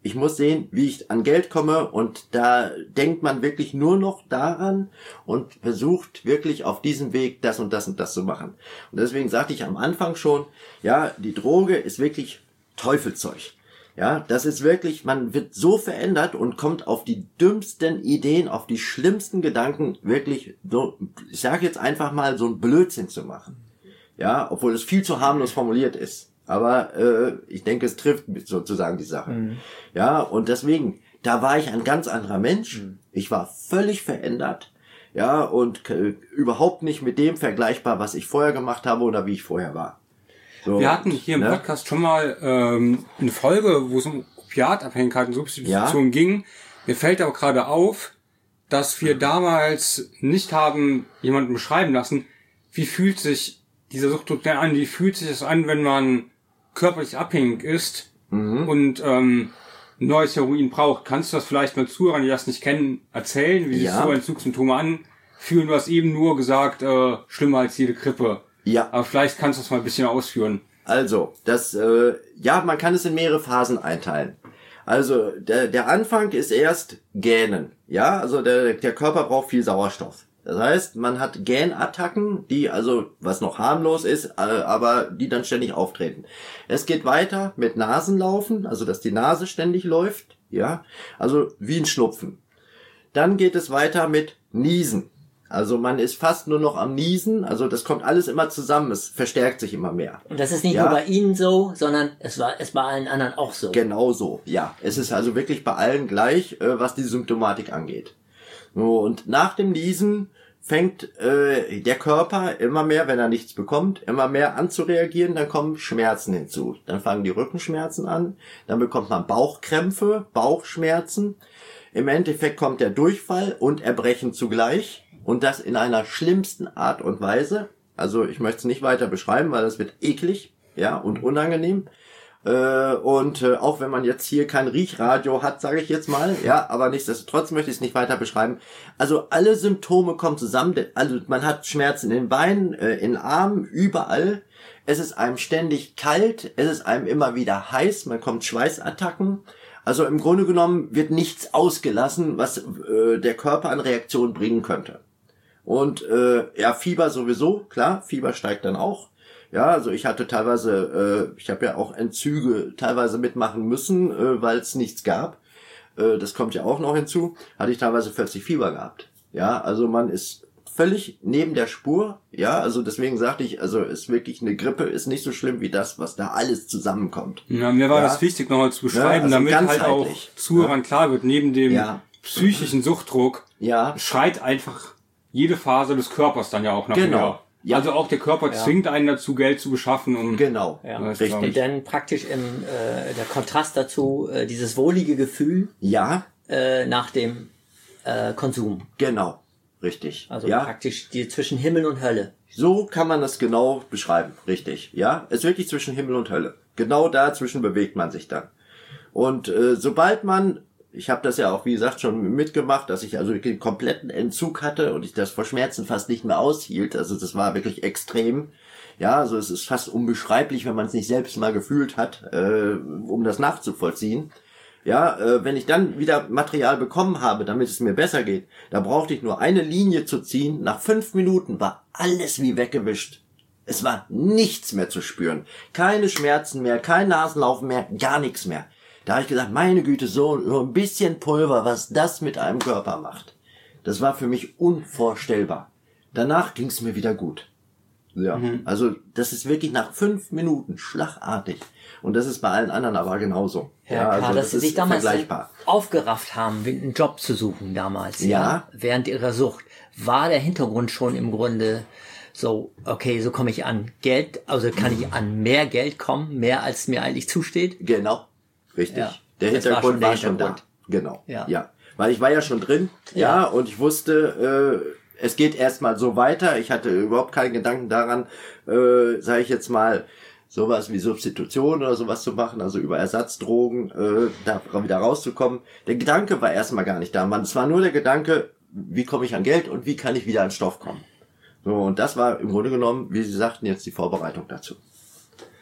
ich muss sehen, wie ich an Geld komme, und da denkt man wirklich nur noch daran und versucht wirklich auf diesem Weg das und das und das zu machen. Und deswegen sagte ich am Anfang schon, ja, die Droge ist wirklich Teufelszeug. Ja, das ist wirklich, man wird so verändert und kommt auf die dümmsten Ideen, auf die schlimmsten Gedanken, wirklich so, ich sage jetzt einfach mal, so ein Blödsinn zu machen. Ja, obwohl es viel zu harmlos formuliert ist. Aber äh, ich denke, es trifft sozusagen die Sache. Mhm. Ja, und deswegen, da war ich ein ganz anderer Mensch. Mhm. Ich war völlig verändert. Ja, und äh, überhaupt nicht mit dem vergleichbar, was ich vorher gemacht habe oder wie ich vorher war. So, wir hatten hier im ne? Podcast schon mal ähm, eine Folge, wo es um Opiatabhängigkeit und Substitution ja. ging. Mir fällt aber gerade auf, dass wir damals nicht haben jemanden beschreiben lassen, wie fühlt sich dieser Suchtdruck denn an, wie fühlt sich das an, wenn man körperlich abhängig ist mhm. und ähm, neues Heroin braucht. Kannst du das vielleicht mal Zuhörern, die das nicht kennen, erzählen, wie sich ja. so Entzugssymptome anfühlen? Du hast eben nur gesagt, äh, schlimmer als jede Grippe. Ja. Aber vielleicht kannst du das mal ein bisschen ausführen. Also, das, äh, ja, man kann es in mehrere Phasen einteilen. Also, der, der Anfang ist erst Gähnen. Ja, also der, der Körper braucht viel Sauerstoff. Das heißt, man hat Gähnattacken, die also, was noch harmlos ist, äh, aber die dann ständig auftreten. Es geht weiter mit Nasenlaufen, also dass die Nase ständig läuft. Ja, also wie ein Schnupfen. Dann geht es weiter mit Niesen. Also man ist fast nur noch am Niesen, also das kommt alles immer zusammen, es verstärkt sich immer mehr. Und das ist nicht ja. nur bei Ihnen so, sondern es war es bei allen anderen auch so. Genau so, ja. Es ist also wirklich bei allen gleich, äh, was die Symptomatik angeht. So, und nach dem Niesen fängt äh, der Körper immer mehr, wenn er nichts bekommt, immer mehr an zu reagieren, dann kommen Schmerzen hinzu. Dann fangen die Rückenschmerzen an, dann bekommt man Bauchkrämpfe, Bauchschmerzen. Im Endeffekt kommt der Durchfall und Erbrechen zugleich. Und das in einer schlimmsten Art und Weise. Also ich möchte es nicht weiter beschreiben, weil das wird eklig, ja, und unangenehm. Äh, und äh, auch wenn man jetzt hier kein Riechradio hat, sage ich jetzt mal, ja, aber nichtsdestotrotz möchte ich es nicht weiter beschreiben. Also alle Symptome kommen zusammen. Also man hat Schmerzen in den Beinen, äh, in den Armen, überall. Es ist einem ständig kalt, es ist einem immer wieder heiß, man kommt Schweißattacken. Also im Grunde genommen wird nichts ausgelassen, was äh, der Körper an Reaktion bringen könnte. Und äh, ja, Fieber sowieso, klar, Fieber steigt dann auch. Ja, also ich hatte teilweise, äh, ich habe ja auch Entzüge teilweise mitmachen müssen, äh, weil es nichts gab. Äh, das kommt ja auch noch hinzu. Hatte ich teilweise vierzig Fieber gehabt. Ja, also man ist völlig neben der Spur. Ja, also deswegen sagte ich, also ist wirklich eine Grippe, ist nicht so schlimm wie das, was da alles zusammenkommt. Ja, mir war ja. das wichtig nochmal zu beschreiben, ja, also damit halt auch Zuhörern ja. klar wird, neben dem ja. psychischen Suchtdruck ja. schreit einfach jede Phase des Körpers dann ja auch nach genau. mehr. Ja. Also auch der Körper ja. zwingt einen dazu, Geld zu beschaffen. Um genau, ja. richtig. Und dann praktisch im äh, der Kontrast dazu, äh, dieses wohlige Gefühl ja. äh, nach dem äh, Konsum. Genau, richtig. Also ja. praktisch die zwischen Himmel und Hölle. So kann man das genau beschreiben, richtig. Ja, es ist wirklich zwischen Himmel und Hölle. Genau dazwischen bewegt man sich dann. Und äh, sobald man, ich habe das ja auch, wie gesagt, schon mitgemacht, dass ich also den kompletten Entzug hatte und ich das vor Schmerzen fast nicht mehr aushielt. Also das war wirklich extrem. Ja, also es ist fast unbeschreiblich, wenn man es nicht selbst mal gefühlt hat, äh, um das nachzuvollziehen. Ja, äh, wenn ich dann wieder Material bekommen habe, damit es mir besser geht, da brauchte ich nur eine Linie zu ziehen. Nach fünf Minuten war alles wie weggewischt. Es war nichts mehr zu spüren. Keine Schmerzen mehr, kein Nasenlaufen mehr, gar nichts mehr. Da habe ich gesagt, meine Güte, so, so ein bisschen Pulver, was das mit einem Körper macht. Das war für mich unvorstellbar. Danach ging es mir wieder gut. Ja, mhm. Also das ist wirklich nach fünf Minuten schlagartig. Und das ist bei allen anderen aber genauso. Herr ja, K., also dass Sie sich damals vergleichbar. aufgerafft haben, einen Job zu suchen damals. Ja. ja. Während Ihrer Sucht. War der Hintergrund schon im Grunde so, okay, so komme ich an Geld, also kann ich an mehr Geld kommen, mehr als mir eigentlich zusteht? Genau, richtig. Ja, der Hintergrund war schon, war schon da. Genau, ja. ja. Weil ich war ja schon drin, ja, ja und ich wusste, äh, es geht erstmal so weiter. Ich hatte überhaupt keinen Gedanken daran, äh, sage ich jetzt mal, sowas wie Substitution oder sowas zu machen, also über Ersatzdrogen äh, da wieder rauszukommen. Der Gedanke war erstmal gar nicht da. Man, es war nur der Gedanke, wie komme ich an Geld und wie kann ich wieder an Stoff kommen. So, und das war im Grunde genommen, wie Sie sagten, jetzt die Vorbereitung dazu.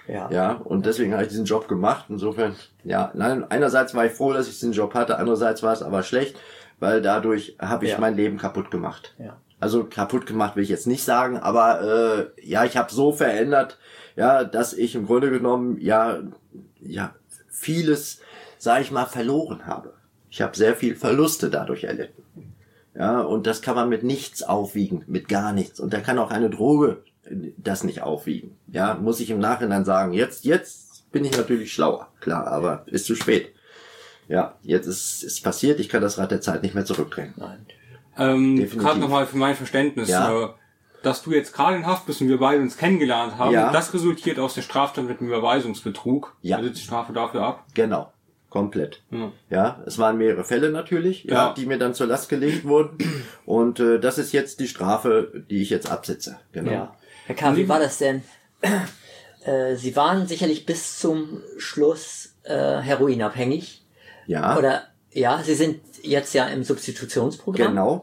Ja. Ja, und deswegen habe ich diesen Job gemacht. Insofern, ja, nein, einerseits war ich froh, dass ich diesen Job hatte, andererseits war es aber schlecht, weil dadurch habe ich Ja. mein Leben kaputt gemacht. Ja. Also kaputt gemacht will ich jetzt nicht sagen, aber äh, ja, ich habe so verändert, ja, dass ich im Grunde genommen ja ja vieles, sage ich mal, verloren habe. Ich habe sehr viel Verluste dadurch erlitten. Ja, und das kann man mit nichts aufwiegen, mit gar nichts. Und da kann auch eine Droge das nicht aufwiegen. Ja, muss ich im Nachhinein sagen. Jetzt jetzt bin ich natürlich schlauer, klar, aber ist zu spät. Ja, jetzt ist es passiert, ich kann das Rad der Zeit nicht mehr zurückdrehen. Nein. Ähm, Definitiv. gerade nochmal für mein Verständnis, Ja. äh, dass du jetzt gerade in Haft bist und wir beide uns kennengelernt haben, Ja. das resultiert aus der Straftat mit dem Überweisungsbetrug. Ja. Da sitzt die Strafe dafür ab. Genau, komplett. Ja. Ja, es waren mehrere Fälle natürlich, ja, Ja. die mir dann zur Last gelegt wurden. Und äh, das ist jetzt die Strafe, die ich jetzt absitze. Genau. Ja. Herr K., wie war das denn? Äh, Sie waren sicherlich bis zum Schluss äh, heroinabhängig. Ja, Oder ja, Sie sind jetzt ja im Substitutionsprogramm. genau.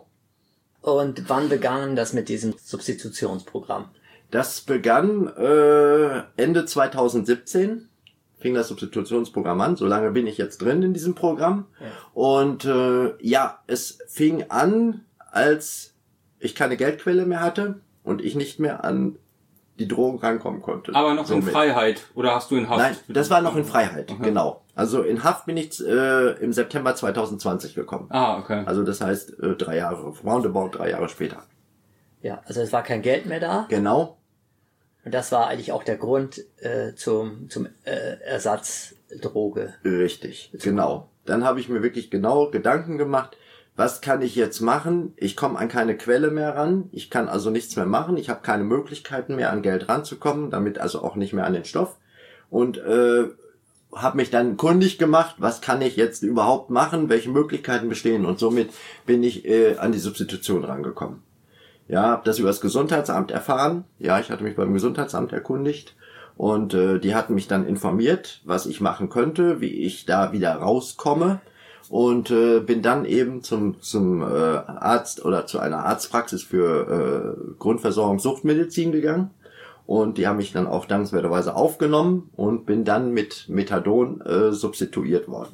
Und wann begann das mit diesem Substitutionsprogramm? Das begann äh, Ende zweitausendsiebzehn, fing das Substitutionsprogramm an. So lange bin ich jetzt drin in diesem Programm. Ja. Und äh, ja, es fing an, als ich keine Geldquelle mehr hatte und ich nicht mehr an die Drogen rankommen konnte. Aber noch in Somit. Freiheit. Oder hast du in Haft? Nein, das war noch in Freiheit, Okay. genau. Also in Haft bin ich äh, im September zweitausendzwanzig gekommen. Ah, okay. Also das heißt äh, drei Jahre, roundabout drei Jahre später. Ja, also es war kein Geld mehr da. Genau, Und das war eigentlich auch der Grund äh, zum, zum äh, Ersatzdroge. richtig, genau. Dann habe ich mir wirklich genau Gedanken gemacht, was kann ich jetzt machen? Ich komme an keine Quelle mehr ran, ich kann also nichts mehr machen, ich habe keine Möglichkeiten mehr an Geld ranzukommen, damit also auch nicht mehr an den Stoff. Und äh, habe mich dann kundig gemacht, was kann ich jetzt überhaupt machen, welche Möglichkeiten bestehen, und somit bin ich äh, an die Substitution rangekommen. Ja, habe das über das Gesundheitsamt erfahren. Ja, ich hatte mich beim Gesundheitsamt erkundigt und äh, die hatten mich dann informiert, was ich machen könnte, wie ich da wieder rauskomme, und äh, bin dann eben zum zum äh, Arzt oder zu einer Arztpraxis für äh, Grundversorgung Suchtmedizin gegangen. Und die haben mich dann auch dankenswerterweise aufgenommen und bin dann mit Methadon äh, substituiert worden.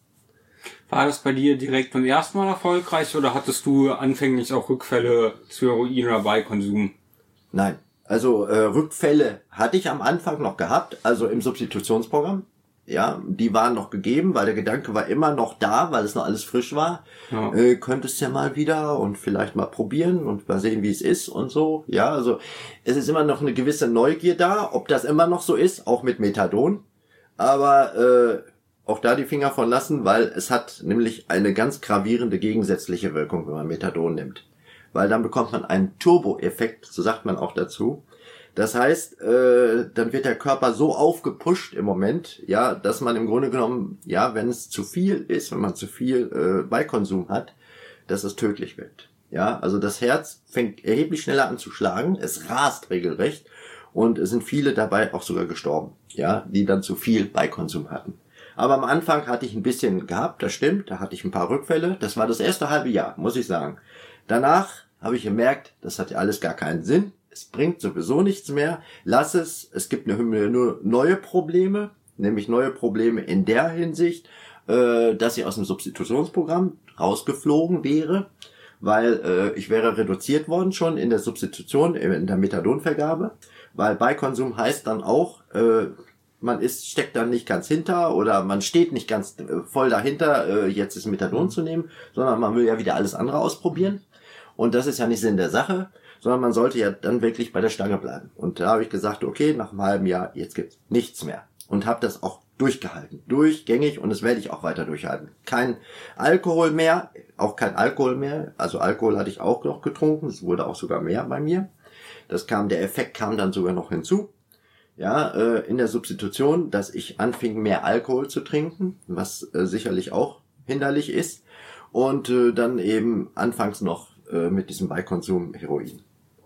War das bei dir direkt beim ersten Mal erfolgreich oder hattest du anfänglich auch Rückfälle zu Heroin oder Beikonsum? Nein, also äh, Rückfälle hatte ich am Anfang noch gehabt, also im Substitutionsprogramm. Ja, die waren noch gegeben, weil der Gedanke war immer noch da, weil es noch alles frisch war. Ja. Äh, könntest ja mal wieder und vielleicht mal probieren und mal sehen, wie es ist und so. Ja, also es ist immer noch eine gewisse Neugier da, ob das immer noch so ist, auch mit Methadon. Aber äh, auch da die Finger von lassen, weil es hat nämlich eine ganz gravierende gegensätzliche Wirkung, wenn man Methadon nimmt. Weil dann bekommt man einen Turbo-Effekt, so sagt man auch dazu. Das heißt, äh, dann wird der Körper so aufgepusht im Moment, ja, dass man im Grunde genommen, ja, wenn es zu viel ist, wenn man zu viel äh, Beikonsum hat, dass es tödlich wird. Ja, also das Herz fängt erheblich schneller an zu schlagen, es rast regelrecht und es sind viele dabei auch sogar gestorben, ja, die dann zu viel Beikonsum hatten. Aber am Anfang hatte ich ein bisschen gehabt, das stimmt, da hatte ich ein paar Rückfälle, das war das erste halbe Jahr, muss ich sagen. Danach habe ich gemerkt, das hat ja alles gar keinen Sinn. Es bringt sowieso nichts mehr. Lass es. Es gibt nur neue Probleme, nämlich neue Probleme in der Hinsicht, äh, dass ich aus dem Substitutionsprogramm rausgeflogen wäre, weil äh, ich wäre reduziert worden schon in der Substitution, in der Methadonvergabe, weil Beikonsum heißt dann auch, äh, man ist steckt dann nicht ganz hinter oder man steht nicht ganz äh, voll dahinter, äh, jetzt ist Methadon zu nehmen, sondern man will ja wieder alles andere ausprobieren. Und das ist ja nicht Sinn der Sache, sondern man sollte ja dann wirklich bei der Stange bleiben. Und da habe ich gesagt, okay, nach einem halben Jahr, jetzt gibt's nichts mehr. Und habe das auch durchgehalten, durchgängig, und das werde ich auch weiter durchhalten. Kein Alkohol mehr, auch kein Alkohol mehr. Also Alkohol hatte ich auch noch getrunken, es wurde auch sogar mehr bei mir. Das kam, der Effekt kam dann sogar noch hinzu. Ja, äh, in der Substitution, dass ich anfing, mehr Alkohol zu trinken, was äh, sicherlich auch hinderlich ist. Und äh, dann eben anfangs noch äh, mit diesem Beikonsum Heroin.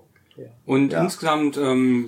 Und Ja. insgesamt, ähm,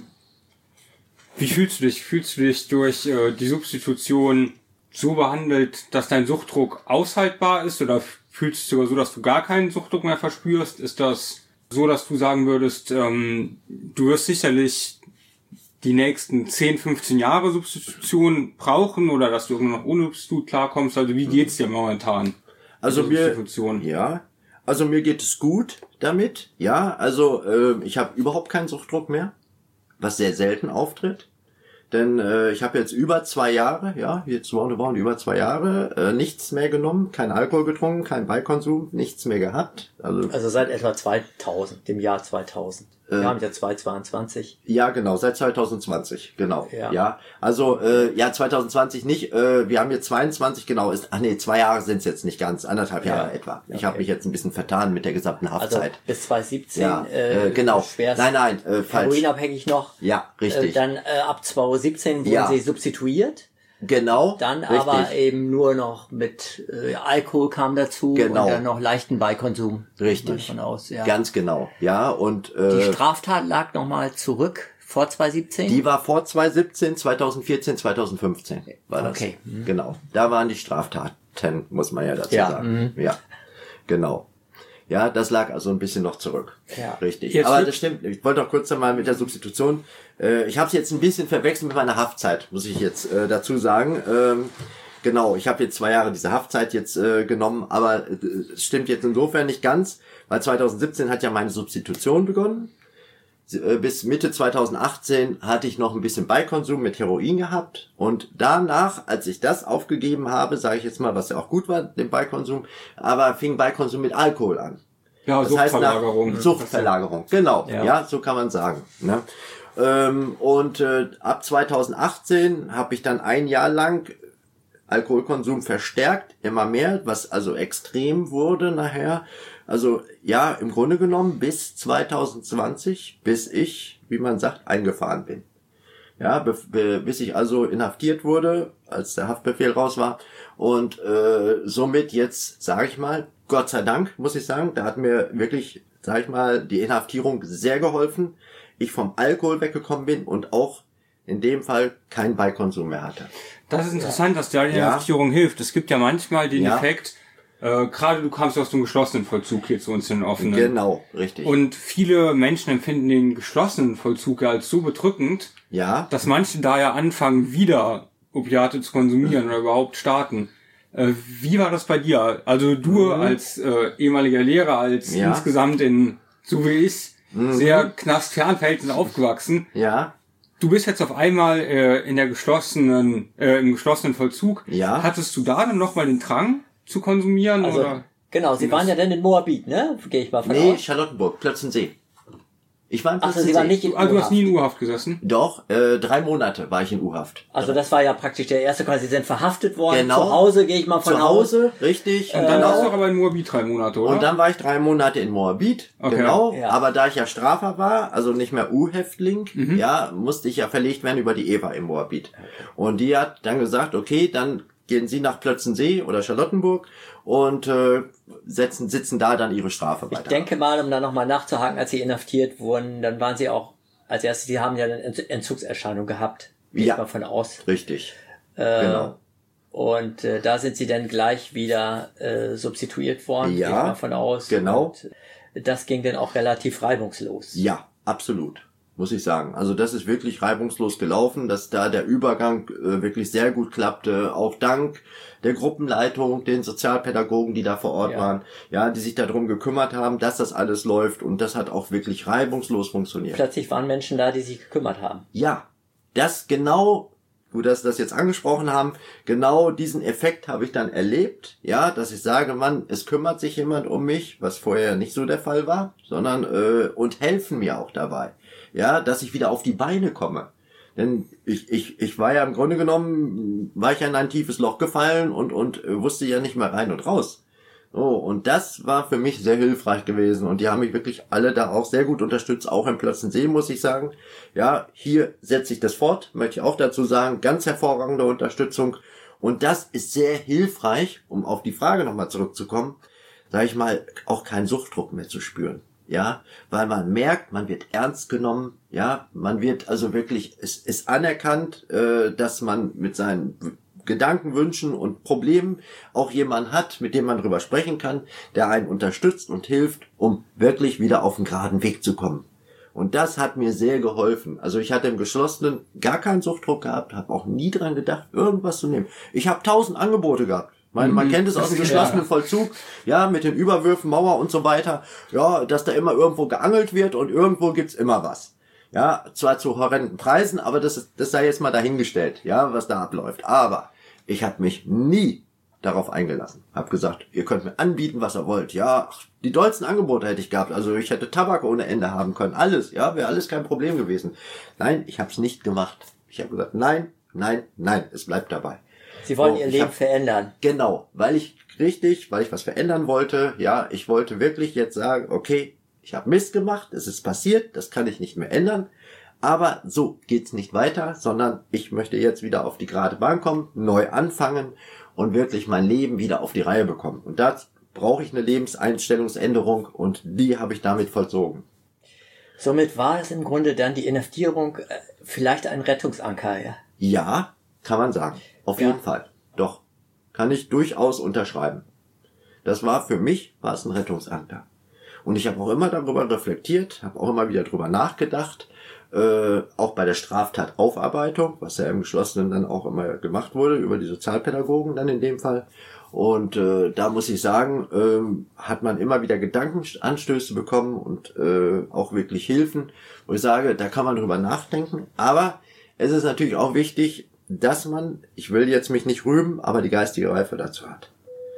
wie fühlst du dich? Fühlst du dich durch äh, die Substitution so behandelt, dass dein Suchtdruck aushaltbar ist? Oder fühlst du dich sogar so, dass du gar keinen Suchtdruck mehr verspürst? Ist das so, dass du sagen würdest, ähm, du wirst sicherlich die nächsten zehn, fünfzehn Jahre Substitution brauchen oder dass du irgendwann noch ohne Substitut klarkommst? Also wie geht's dir momentan? Also mir, Substitution? ja, also mir geht es gut damit. Ja, also äh, ich habe überhaupt keinen Suchtdruck mehr, was sehr selten auftritt. Denn äh, ich habe jetzt über zwei Jahre, ja, jetzt roundabout über zwei Jahre, äh, nichts mehr genommen, kein Alkohol getrunken, kein Beikonsum, nichts mehr gehabt. Also, Also seit etwa zweitausend, dem Jahr zweitausend. Wir Äh, haben ja zweitausendzweiundzwanzig. ja, genau, seit zwanzig zwanzig, genau. Ja, Ja. also äh, ja, zwanzig zwanzig nicht, äh, wir haben jetzt zweiundzwanzig, genau, ist, ach nee, zwei Jahre sind es jetzt nicht ganz, anderthalb Jahre Ja. etwa. Ich Okay. habe mich jetzt ein bisschen vertan mit der gesamten Also Haftzeit. bis zweitausendsiebzehn. Ja, äh, genau. Schwerst Nein, nein, äh, falsch. heroinabhängig noch. Ja, Äh, richtig. dann äh, ab zweitausendsiebzehn wurden Ja. sie substituiert. Genau. Dann richtig. aber eben nur noch mit äh, Alkohol kam dazu Genau. und dann noch leichten Beikonsum. Richtig. Von aus, ja. Ganz genau. Ja, und Die äh, Straftat lag nochmal zurück vor zweitausendsiebzehn. die war vor zwanzig siebzehn, zwanzig vierzehn, zwanzig fünfzehn war das. Okay. Mhm. Genau. Da waren die Straftaten, muss man ja dazu Ja, sagen. Ja. Genau. Ja, das lag also ein bisschen noch zurück. Ja. Richtig. Jetzt Aber wird- das stimmt. Ich wollte noch kurz einmal mit der Substitution. Äh, ich habe es jetzt ein bisschen verwechselt mit meiner Haftzeit, muss ich jetzt äh, dazu sagen. Ähm, genau, ich habe jetzt zwei Jahre diese Haftzeit jetzt äh, genommen, aber äh, es stimmt jetzt insofern nicht ganz, weil zwanzig siebzehn hat ja meine Substitution begonnen. Äh, Bis Mitte zwanzig achtzehn hatte ich noch ein bisschen Beikonsum mit Heroin gehabt und danach, als ich das aufgegeben habe, sage ich jetzt mal, was ja auch gut war, den Beikonsum, aber fing Beikonsum mit Alkohol an. Ja, Das heißt nach Suchtverlagerung. Suchtverlagerung, genau, ja. Ja. so kann man sagen. Ne? Ähm, und äh, ab zwanzig achtzehn habe ich dann ein Jahr lang Alkoholkonsum verstärkt, immer mehr, was also extrem wurde nachher. Also ja, im Grunde genommen bis zwanzig zwanzig, bis ich, wie man sagt, eingefahren bin. Ja, be, be, bis ich also inhaftiert wurde, als der Haftbefehl raus war. Und äh, somit jetzt, sage ich mal, Gott sei Dank, muss ich sagen, da hat mir wirklich, sage ich mal, die Inhaftierung sehr geholfen. Ich vom Alkohol weggekommen bin und auch in dem Fall keinen Beikonsum mehr hatte. Das ist interessant, dass dir die Ja. Inhaftierung hilft. Es gibt ja manchmal den Ja. Effekt, äh, gerade du kamst aus dem geschlossenen Vollzug hier zu uns in den offenen. Genau, richtig. Und viele Menschen empfinden den geschlossenen Vollzug ja als so bedrückend, ja, dass manche da ja anfangen, wieder Opiate zu konsumieren oder überhaupt starten. Äh, wie war das bei dir? Also du als äh, ehemaliger Lehrer, als Ja. insgesamt in, so wie ich, sehr knastfernen Verhältnissen aufgewachsen. ja, Du bist jetzt auf einmal äh, in der geschlossenen, äh, im geschlossenen Vollzug. Ja. Hattest du da dann nochmal den Drang zu konsumieren Also, oder? genau, Sie waren ja dann in Moabit, ne? Gehe ich mal von nee, aus. Charlottenburg, Plötzensee. Ich war in Achso, Plötzensee. Sie waren nicht in Ah, du hast U-Haft. nie in U-Haft gesessen? Doch, äh, drei Monate war ich in U-Haft. Also das war ja praktisch der erste Fall. Sie sind verhaftet worden. Genau. Zu Hause gehe ich mal von Zu Hause, richtig. Und dann genau. warst du aber in Moabit drei Monate, oder? Und dann war ich drei Monate in Moabit, Okay. genau. Ja. Aber da ich ja Strafer war, also nicht mehr U-Häftling, Mhm. ja, musste ich ja verlegt werden über die Eva in Moabit. Und die hat dann gesagt, okay, dann gehen Sie nach Plötzensee oder Charlottenburg und äh, setzen, sitzen da dann Ihre Strafe weiter. Ich denke mal, um da nochmal nachzuhaken, als Sie inhaftiert wurden, dann waren Sie auch, als erstes, Sie haben ja eine Ent- Entzugserscheinung gehabt. Gehe Ja. ich mal von aus. Richtig. Äh, Genau. Und äh, da sind Sie dann gleich wieder äh, substituiert worden. Ja, Gehe ich mal von aus. genau. Und das ging dann auch relativ reibungslos. Ja, absolut. Muss ich sagen. Also das ist wirklich reibungslos gelaufen, dass da der Übergang äh, wirklich sehr gut klappte, auch dank der Gruppenleitung, den Sozialpädagogen, die da vor Ort Ja. waren, ja, die sich darum gekümmert haben, dass das alles läuft und das hat auch wirklich reibungslos funktioniert. Plötzlich waren Menschen da, die sich gekümmert haben. Ja, das genau, gut, dass Sie das jetzt angesprochen haben, genau diesen Effekt habe ich dann erlebt, ja, dass ich sage, Mann, es kümmert sich jemand um mich, was vorher nicht so der Fall war, sondern äh, und helfen mir auch dabei, ja, dass ich wieder auf die Beine komme. Denn ich, ich, ich war ja im Grunde genommen, war ich ja in ein tiefes Loch gefallen und, und äh, wusste ja nicht mehr rein und raus. So, und das war für mich sehr hilfreich gewesen und die haben mich wirklich alle da auch sehr gut unterstützt, auch in Plötzensee, muss ich sagen. Ja, hier setze ich das fort, möchte ich auch dazu sagen, ganz hervorragende Unterstützung und das ist sehr hilfreich, um auf die Frage nochmal zurückzukommen, sage ich mal, auch keinen Suchtdruck mehr zu spüren. Ja, weil man merkt, man wird ernst genommen, ja, man wird also wirklich, es ist anerkannt, äh, dass man mit seinen Gedanken, Wünschen und Problemen auch jemanden hat, mit dem man drüber sprechen kann, der einen unterstützt und hilft, um wirklich wieder auf den geraden Weg zu kommen. Und das hat mir sehr geholfen. Also ich hatte im Geschlossenen gar keinen Suchtdruck gehabt, habe auch nie dran gedacht, irgendwas zu nehmen. Ich habe tausend Angebote gehabt. Man, man kennt es aus dem geschlossenen Vollzug, ja, mit den Überwürfen, Mauer und so weiter, ja, dass da immer irgendwo geangelt wird und irgendwo gibt's immer was. Ja, zwar zu horrenden Preisen, aber das ist, das sei jetzt mal dahingestellt, ja, was da abläuft. Aber ich habe mich nie darauf eingelassen. Hab gesagt, ihr könnt mir anbieten, was ihr wollt. Ja, ach, die dollsten Angebote hätte ich gehabt. Also ich hätte Tabak ohne Ende haben können. Alles, ja, wäre alles kein Problem gewesen. Nein, ich habe es nicht gemacht. Ich habe gesagt, nein, nein, nein, es bleibt dabei. Sie wollen so, ihr Leben hab, verändern. Genau, weil ich richtig, weil ich was verändern wollte. Ja, ich wollte wirklich jetzt sagen, okay, ich habe Mist gemacht, es ist passiert, das kann ich nicht mehr ändern. Aber so geht's nicht weiter, sondern ich möchte jetzt wieder auf die gerade Bahn kommen, neu anfangen und wirklich mein Leben wieder auf die Reihe bekommen. Und da brauche ich eine Lebenseinstellungsänderung und die habe ich damit vollzogen. Somit war es im Grunde dann die Inhaftierung äh, vielleicht ein Rettungsanker, ja? Ja, kann man sagen. Auf Ja. jeden Fall. Doch. Kann ich durchaus unterschreiben. Das war für mich, war es ein Rettungsanker. Und ich habe auch immer darüber reflektiert, habe auch immer wieder darüber nachgedacht, äh, auch bei der Straftataufarbeitung, was ja im Geschlossenen dann auch immer gemacht wurde, über die Sozialpädagogen dann in dem Fall. Und äh, da muss ich sagen, ähm, hat man immer wieder Gedankenanstöße bekommen und äh, auch wirklich Hilfen, wo ich sage, da kann man drüber nachdenken. Aber es ist natürlich auch wichtig, dass man, ich will jetzt mich nicht rühmen, aber die geistige Reife dazu hat.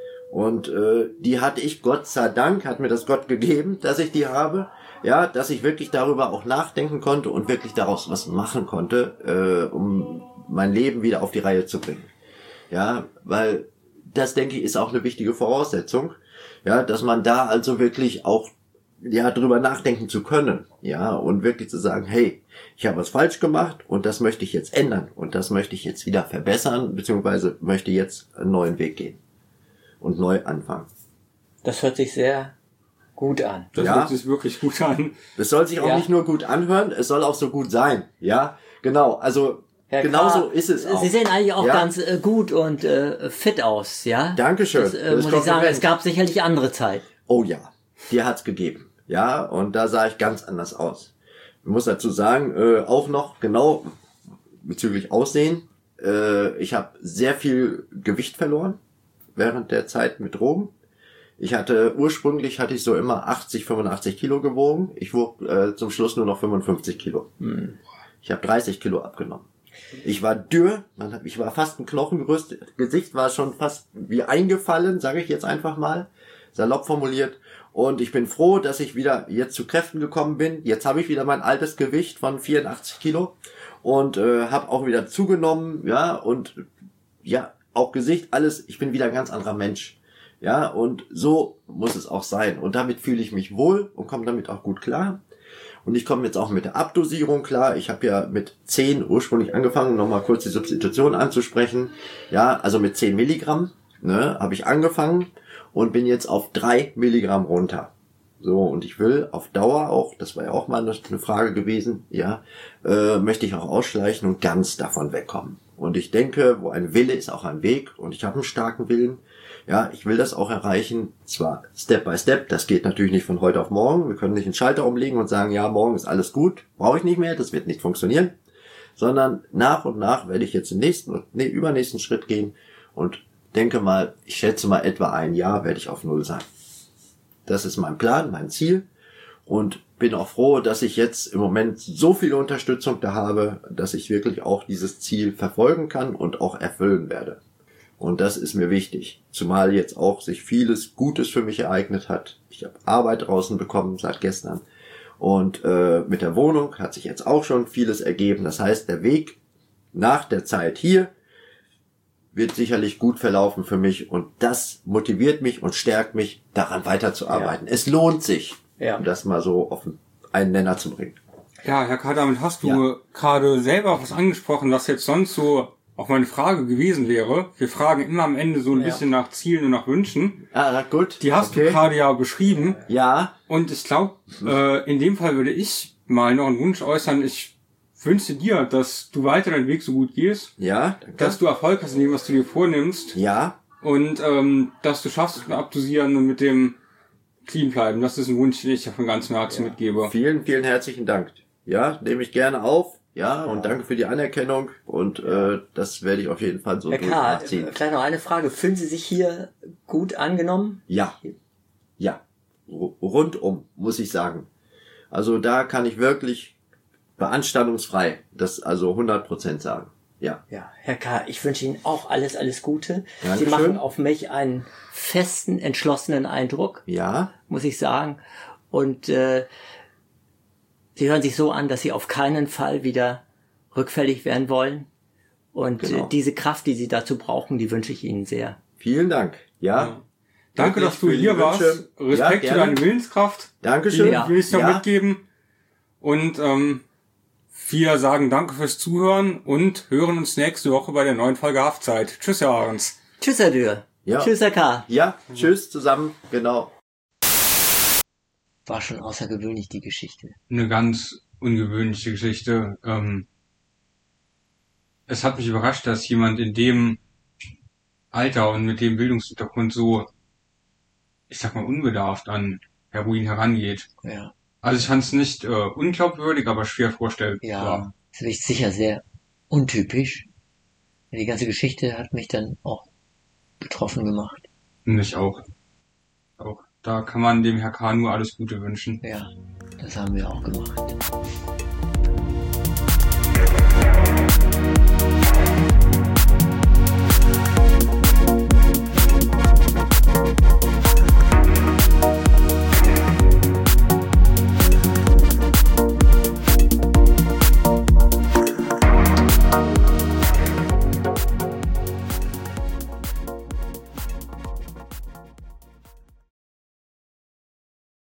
Und äh, die hatte ich, Gott sei Dank, hat mir das Gott gegeben, dass ich die habe. Ja, dass ich wirklich darüber auch nachdenken konnte und wirklich daraus was machen konnte, äh, um mein Leben wieder auf die Reihe zu bringen. Ja, weil das, denke ich, ist auch eine wichtige Voraussetzung. Ja, dass man da also wirklich auch, ja, drüber nachdenken zu können. Ja, und wirklich zu sagen, hey, ich habe was falsch gemacht und das möchte ich jetzt ändern und das möchte ich jetzt wieder verbessern, beziehungsweise möchte jetzt einen neuen Weg gehen und neu anfangen. Das hört sich sehr gut an. Das Ja. hört sich wirklich gut an. Es soll sich auch Ja. nicht nur gut anhören, es soll auch so gut sein. Ja, genau. Also Herr genauso Krah, ist es auch. Sie sehen eigentlich auch Ja. ganz äh, gut und äh, fit aus, ja? Dankeschön. Das, äh, Das muss ich sagen, Kompliment. es gab sicherlich andere Zeit. Oh ja, die hat's gegeben. Ja, und da sah ich ganz anders aus. Ich muss dazu sagen, äh, auch noch genau bezüglich Aussehen. Äh, ich habe sehr viel Gewicht verloren während der Zeit mit Drogen. Ich hatte, ursprünglich hatte ich so immer achtzig, fünfundachtzig Kilo gewogen. Ich wog äh, zum Schluss nur noch fünfundfünfzig Kilo. Hm. Ich habe dreißig Kilo abgenommen. Ich war dürr, man hat, ich war fast ein Knochengerüst. Gesicht war schon fast wie eingefallen, sage ich jetzt einfach mal, salopp formuliert. Und ich bin froh, dass ich wieder jetzt zu Kräften gekommen bin. Jetzt habe ich wieder mein altes Gewicht von vierundachtzig Kilo und äh, habe auch wieder zugenommen, ja, und ja, auch Gesicht, alles. Ich bin wieder ein ganz anderer Mensch. Ja, und so muss es auch sein. Und damit fühle ich mich wohl und komme damit auch gut klar. Und ich komme jetzt auch mit der Abdosierung klar. Ich habe ja mit zehn ursprünglich angefangen, nochmal kurz die Substitution anzusprechen. Ja, also mit zehn Milligramm, ne, habe ich angefangen und bin jetzt auf drei Milligramm runter. So, und ich will auf Dauer auch, das war ja auch mal eine Frage gewesen, ja, äh, möchte ich auch ausschleichen und ganz davon wegkommen. Und ich denke, wo ein Wille ist auch ein Weg und ich habe einen starken Willen. Ja, ich will das auch erreichen, zwar Step by Step, das geht natürlich nicht von heute auf morgen. Wir können nicht einen Schalter umlegen und sagen, ja, morgen ist alles gut, brauche ich nicht mehr, das wird nicht funktionieren. Sondern nach und nach werde ich jetzt den nächsten und nee, übernächsten Schritt gehen und denke mal, ich schätze mal etwa ein Jahr werde ich auf Null sein. Das ist mein Plan, mein Ziel und bin auch froh, dass ich jetzt im Moment so viel Unterstützung da habe, dass ich wirklich auch dieses Ziel verfolgen kann und auch erfüllen werde. Und das ist mir wichtig, zumal jetzt auch sich vieles Gutes für mich ereignet hat. Ich habe Arbeit draußen bekommen seit gestern und äh, mit der Wohnung hat sich jetzt auch schon vieles ergeben. Das heißt, der Weg nach der Zeit hier wird sicherlich gut verlaufen für mich und das motiviert mich und stärkt mich, daran weiterzuarbeiten. Ja. Es lohnt sich, ja. um das mal so auf einen Nenner zu bringen. Ja, Herr K., damit hast du Ja. gerade selber was angesprochen, was jetzt sonst so auch meine Frage gewesen wäre. Wir fragen immer am Ende so ein Ja. bisschen nach Zielen und nach Wünschen. Ah, gut. Die hast okay. du gerade ja beschrieben. Ja. Und ich glaube, äh, in dem Fall würde ich mal noch einen Wunsch äußern. Ich wünsche dir, dass du weiter deinen Weg so gut gehst, Ja, danke. dass du Erfolg hast in dem, was du dir vornimmst Ja. und ähm, dass du schaffst es mit Abdosieren und mit dem clean bleiben. Das ist ein Wunsch, den ich dir von ganzem Herzen Ja. mitgebe. Vielen, vielen herzlichen Dank. Ja, nehme ich gerne auf. Ja, und danke für die Anerkennung. Und äh, das werde ich auf jeden Fall so Herr K., durchziehen. vielleicht noch eine Frage. Fühlen Sie sich hier gut angenommen? Ja, ja, R- rundum, muss ich sagen. Also da kann ich wirklich beanstandungsfrei das also hundert Prozent sagen. Ja, Ja, Herr K., ich wünsche Ihnen auch alles, alles Gute. Sie Dankeschön. machen auf mich einen festen, entschlossenen Eindruck, ja, muss ich sagen. Und äh, Sie hören sich so an, dass Sie auf keinen Fall wieder rückfällig werden wollen. Und Genau. äh, diese Kraft, die Sie dazu brauchen, die wünsche ich Ihnen sehr. vielen Dank. Ja, Ja. Danke, Wirklich dass du für die hier warst. Wünsche. Respekt Ja, für gerne. deine Willenskraft. Dankeschön. Die Ja. will ich noch Ja. mitgeben. Und ähm, wir sagen danke fürs Zuhören und hören uns nächste Woche bei der neuen Folge Haftzeit. Tschüss, Herr Ahrens. Tschüss, Herr Dürr. Ja. Tschüss, Herr K. Ja, tschüss zusammen, genau. War schon außergewöhnlich, die Geschichte. Eine ganz ungewöhnliche Geschichte. Ähm, es hat mich überrascht, dass jemand in dem Alter und mit dem Bildungshintergrund so, ich sag mal, unbedarft an Heroin herangeht. Ja, Also ich fand es nicht äh, unglaubwürdig, aber schwer vorstellbar. ja, das ist sicher sehr untypisch. Die ganze Geschichte hat mich dann auch betroffen gemacht. Mich auch. Auch. Da kann man dem Herr K. nur alles Gute wünschen. Ja, das haben wir auch gemacht.